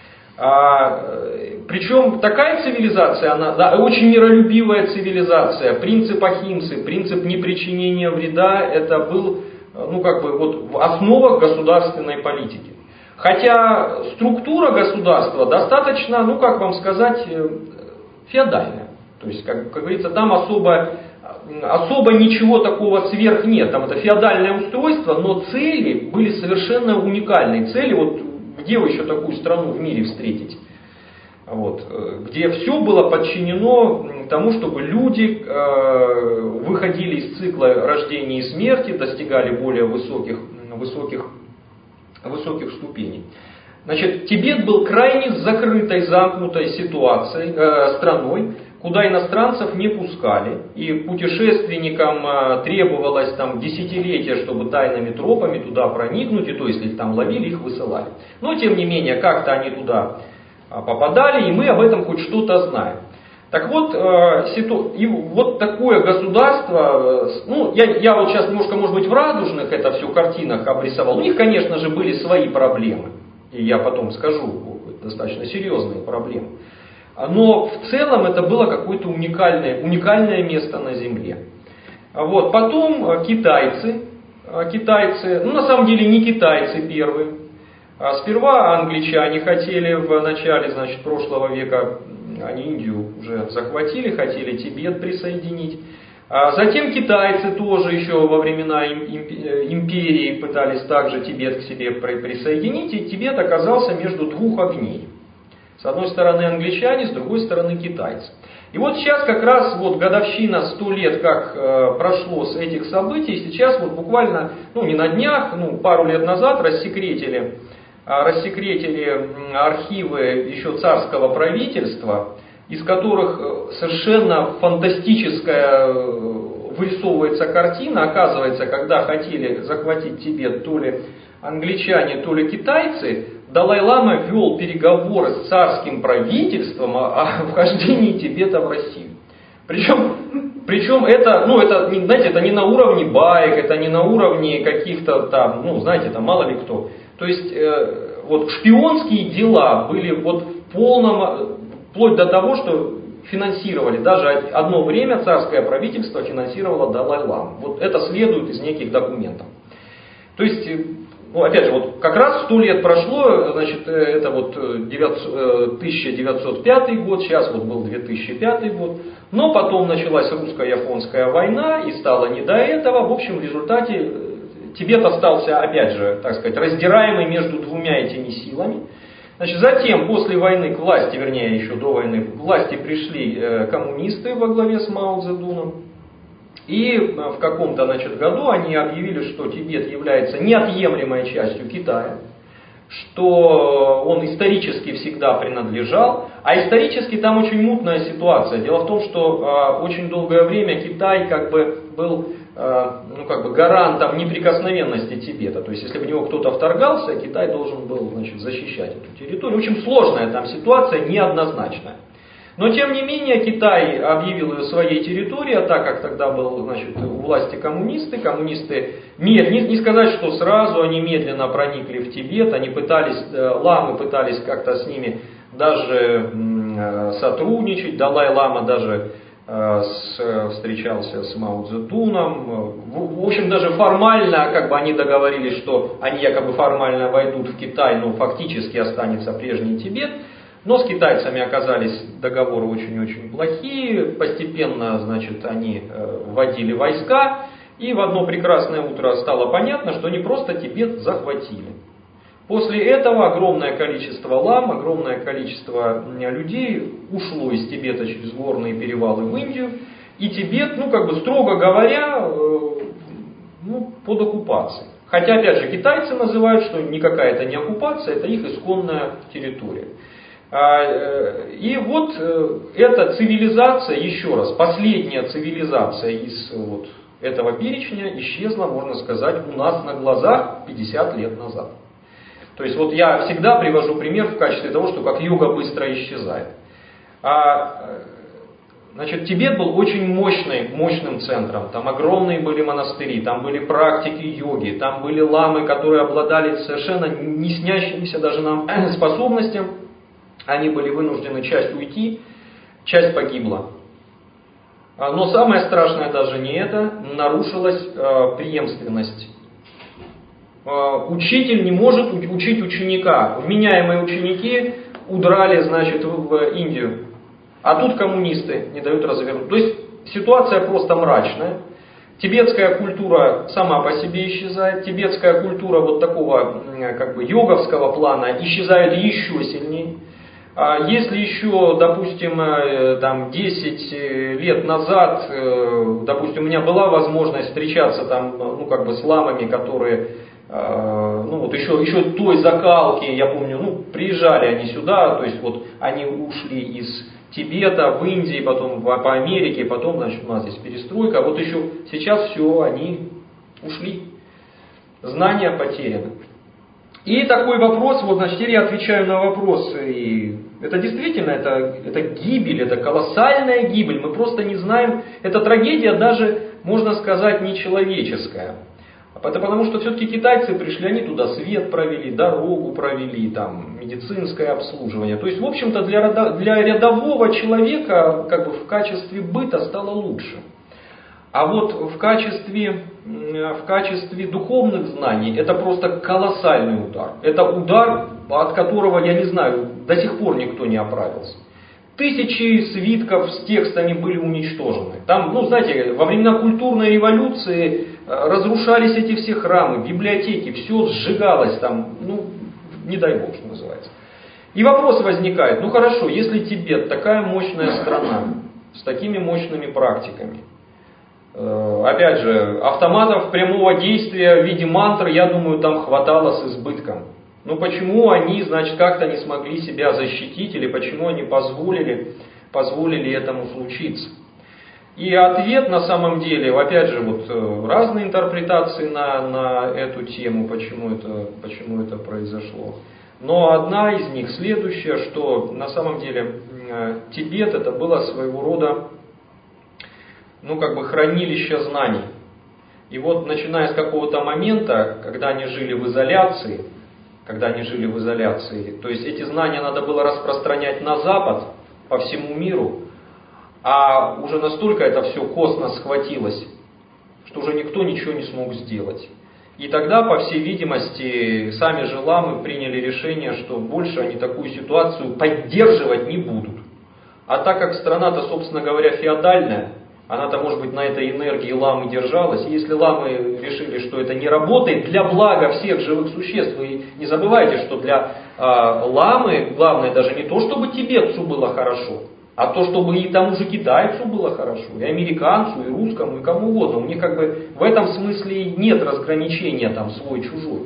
Причем такая цивилизация, она очень миролюбивая цивилизация, принцип ахимсы, принцип непричинения вреда, это был в основах государственной политики. Хотя структура государства достаточно, феодальная. То есть, как говорится, там особо ничего такого сверх нет. Там это феодальное устройство, но цели были совершенно уникальные. Цели, где вы еще такую страну в мире встретите? Где все было подчинено тому, чтобы люди выходили из цикла рождения и смерти, достигали более высоких ступеней. Значит, Тибет был крайне закрытой, замкнутой страной, куда иностранцев не пускали, и путешественникам требовалось десятилетия, чтобы тайными тропами туда проникнуть, и то, если их там ловили, их высылали. Но, тем не менее, как-то они туда попадали, и мы об этом хоть что-то знаем. Так вот, и вот такое государство, я вот сейчас немножко, может быть, в радужных это все картинах обрисовал, у них, конечно же, были свои проблемы, и я потом скажу, достаточно серьезные проблемы. Но в целом это было какое-то уникальное место на Земле. Потом китайцы, на самом деле не китайцы первые. Сперва англичане хотели в начале, прошлого века, они Индию уже захватили, хотели Тибет присоединить. Затем китайцы тоже еще во времена империи пытались также Тибет к себе присоединить, и Тибет оказался между двух огней. С одной стороны англичане, с другой стороны китайцы. И вот сейчас как раз годовщина 100 лет, как прошло с этих событий, сейчас буквально, не на днях, пару лет назад рассекретили архивы еще царского правительства, из которых совершенно фантастическая вырисовывается картина. Оказывается, когда хотели захватить Тибет то ли англичане, то ли китайцы, Далай-лама вел переговоры с царским правительством о вхождении Тибета в Россию. Причем это, это не на уровне баек, это не на уровне каких-то там, мало ли кто. То есть, шпионские дела были в полном, вплоть до того, что финансировали, даже одно время царское правительство финансировало Далай-ламу. Это следует из неких документов. То есть, ну, опять же, вот как раз 100 лет прошло, значит, это вот 1905 год, сейчас вот был 2005 год, но потом началась русско-японская война, и стало не до этого. В общем, в результате Тибет остался, опять же, так сказать, раздираемый между двумя этими силами. Значит, затем, после войны к власти, вернее, еще до войны, к власти пришли коммунисты во главе с Мао Цзэдуном. И в каком-то, значит, году они объявили, что Тибет является неотъемлемой частью Китая, что он исторически всегда принадлежал, а исторически там очень мутная ситуация. Дело в том, что очень долгое время Китай как бы был гарантом неприкосновенности Тибета. То есть, если в него кто-то вторгался, Китай должен был, значит, защищать эту территорию. В общем, сложная там ситуация, неоднозначная. Но, тем не менее, Китай объявил ее своей территорией, а так как тогда был, значит, у власти коммунисты не сказать, что сразу они медленно проникли в Тибет, они ламы пытались как-то с ними даже сотрудничать, Далай-лама даже встречался с Мао Цзэдуном. В общем, даже формально как бы они договорились, что они якобы формально войдут в Китай, но фактически останется прежний Тибет. Но с китайцами оказались договоры очень-очень плохие. Постепенно, значит, они вводили войска. И в одно прекрасное утро стало понятно, что они просто Тибет захватили. После этого огромное количество лам, огромное количество людей ушло из Тибета через горные перевалы в Индию. И Тибет, строго говоря, под оккупацией. Хотя, опять же, китайцы называют, что никакая это не оккупация, это их исконная территория. И вот эта цивилизация, еще раз, последняя цивилизация из вот этого перечня исчезла, можно сказать, у нас на глазах 50 лет назад. То есть вот я всегда привожу пример в качестве того, что как йога быстро исчезает. Значит, Тибет был очень мощным центром, там огромные были монастыри, там были практики йоги, там были ламы, которые обладали совершенно не снящимися даже нам способностям. Они были вынуждены часть уйти, часть погибла. Но самое страшное даже не это, нарушилась преемственность. Учитель не может учить ученика. Вменяемые ученики удрали, значит, в Индию. А тут коммунисты не дают развернуть. То есть ситуация просто мрачная. Тибетская культура сама по себе исчезает. Тибетская культура вот такого йоговского плана исчезает еще сильнее. Если еще, допустим, 10 лет назад, допустим, у меня была возможность встречаться там, с ламами, которые, еще той закалки, я помню, приезжали они сюда, то есть вот они ушли из Тибета в Индии, потом по Америке, потом, значит, у нас здесь перестройка, вот еще сейчас все, они ушли, знания потеряны. И такой вопрос, вот, значит, я отвечаю на вопрос, и это действительно, это гибель, это колоссальная гибель, мы просто не знаем, это трагедия даже, можно сказать, нечеловеческая. Потому что все-таки китайцы пришли, они туда свет провели, дорогу провели, там, медицинское обслуживание. То есть, в общем-то, для рядового человека в качестве быта стало лучше. А вот в качестве духовных знаний это просто колоссальный удар. Это удар, от которого, я не знаю, до сих пор никто не оправился. Тысячи свитков с текстами были уничтожены. Там, знаете, во времена культурной революции разрушались эти все храмы, библиотеки, все сжигалось там, не дай бог, что называется. И вопрос возникает, хорошо, если Тибет такая мощная страна, с такими мощными практиками, опять же, автоматов прямого действия в виде мантр, я думаю, там хватало с избытком. Почему они, значит, как-то не смогли себя защитить, или почему они позволили этому случиться? И ответ на самом деле, опять же, разные интерпретации на эту тему, почему это произошло. Но одна из них следующая, что на самом деле Тибет это было своего рода хранилище знаний. И вот начиная с какого-то момента, когда они жили в изоляции, то есть эти знания надо было распространять на Запад, по всему миру, а уже настолько это все косно схватилось, что уже никто ничего не смог сделать. И тогда, по всей видимости, сами же ламы приняли решение, что больше они такую ситуацию поддерживать не будут. А так как страна-то, собственно говоря, феодальная, она-то, может быть, на этой энергии ламы держалась. И если ламы решили, что это не работает для блага всех живых существ, вы не забывайте, что для ламы главное даже не то, чтобы тибетцу было хорошо, а то, чтобы и тому же китайцу было хорошо, и американцу, и русскому, и кому угодно. У них как бы в этом смысле нет разграничения там свой-чужой.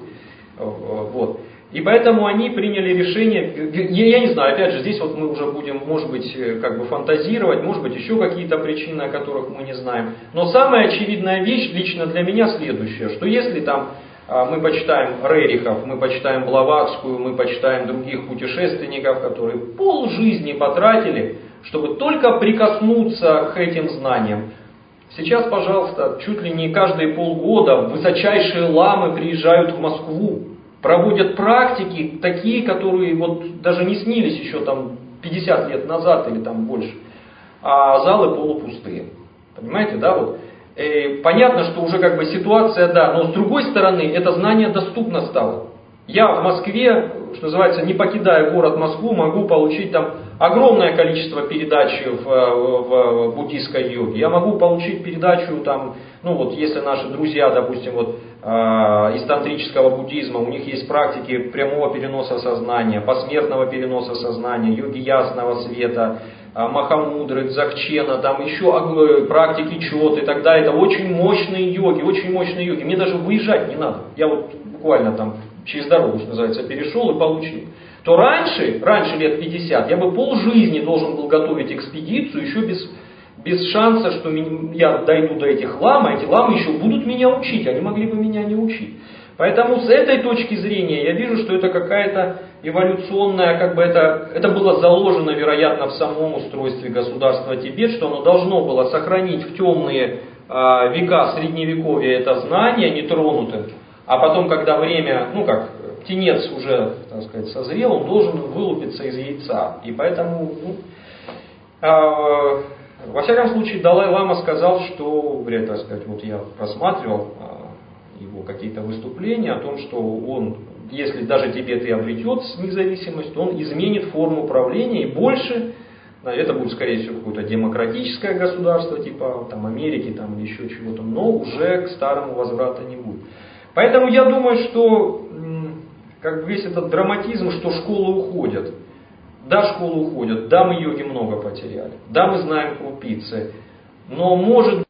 Вот. И поэтому они приняли решение, я не знаю, опять же, здесь вот мы уже будем, может быть, как бы фантазировать, может быть, еще какие-то причины, о которых мы не знаем. Но самая очевидная вещь лично для меня следующая, что если там мы почитаем Рерихов, мы почитаем Блаватскую, мы почитаем других путешественников, которые полжизни потратили, чтобы только прикоснуться к этим знаниям. Сейчас, пожалуйста, чуть ли не каждые полгода высочайшие ламы приезжают в Москву, проводят практики такие, которые вот даже не снились еще там 50 лет назад или там больше, а залы полупустые. Понимаете, да, вот. Понятно, что уже как бы ситуация, да, но с другой стороны, это знание доступно стало. Я в Москве, что называется, не покидая город Москву, могу получить там огромное количество передач в буддийской йоге. Я могу получить передачу там, ну вот если наши друзья, допустим, вот из тантрического буддизма, у них есть практики прямого переноса сознания, посмертного переноса сознания, йоги ясного света, Махамудры, Дзакчена, там еще практики чот и так далее. Это очень мощные йоги, очень мощные йоги. Мне даже выезжать не надо. Я вот буквально там через дорогу, что называется, перешел и получил. То раньше лет 50, я бы полжизни должен был готовить экспедицию, еще без шанса, что я дойду до этих лам, а эти ламы еще будут меня учить, они могли бы меня не учить. Поэтому с этой точки зрения я вижу, что это какая-то эволюционная, как бы это было заложено, вероятно, в самом устройстве государства Тибет, что оно должно было сохранить в темные века Средневековья это знание нетронутым, а потом, когда время, ну как, птенец уже, так сказать, созрел, он должен вылупиться из яйца. И поэтому, во всяком случае, Далай-лама сказал, что, так сказать, вот я просматривал его какие-то выступления о том, что он, если даже Тибет и обретет независимость, он изменит форму правления и больше, это будет, скорее всего, какое-то демократическое государство, типа там, Америки там, или еще чего-то, но уже к старому возврата не будет. Поэтому я думаю, что как бы весь этот драматизм, что школы уходят. Да, школы уходят, да, мы йоги много потеряли, да, мы знаем крупицы, но может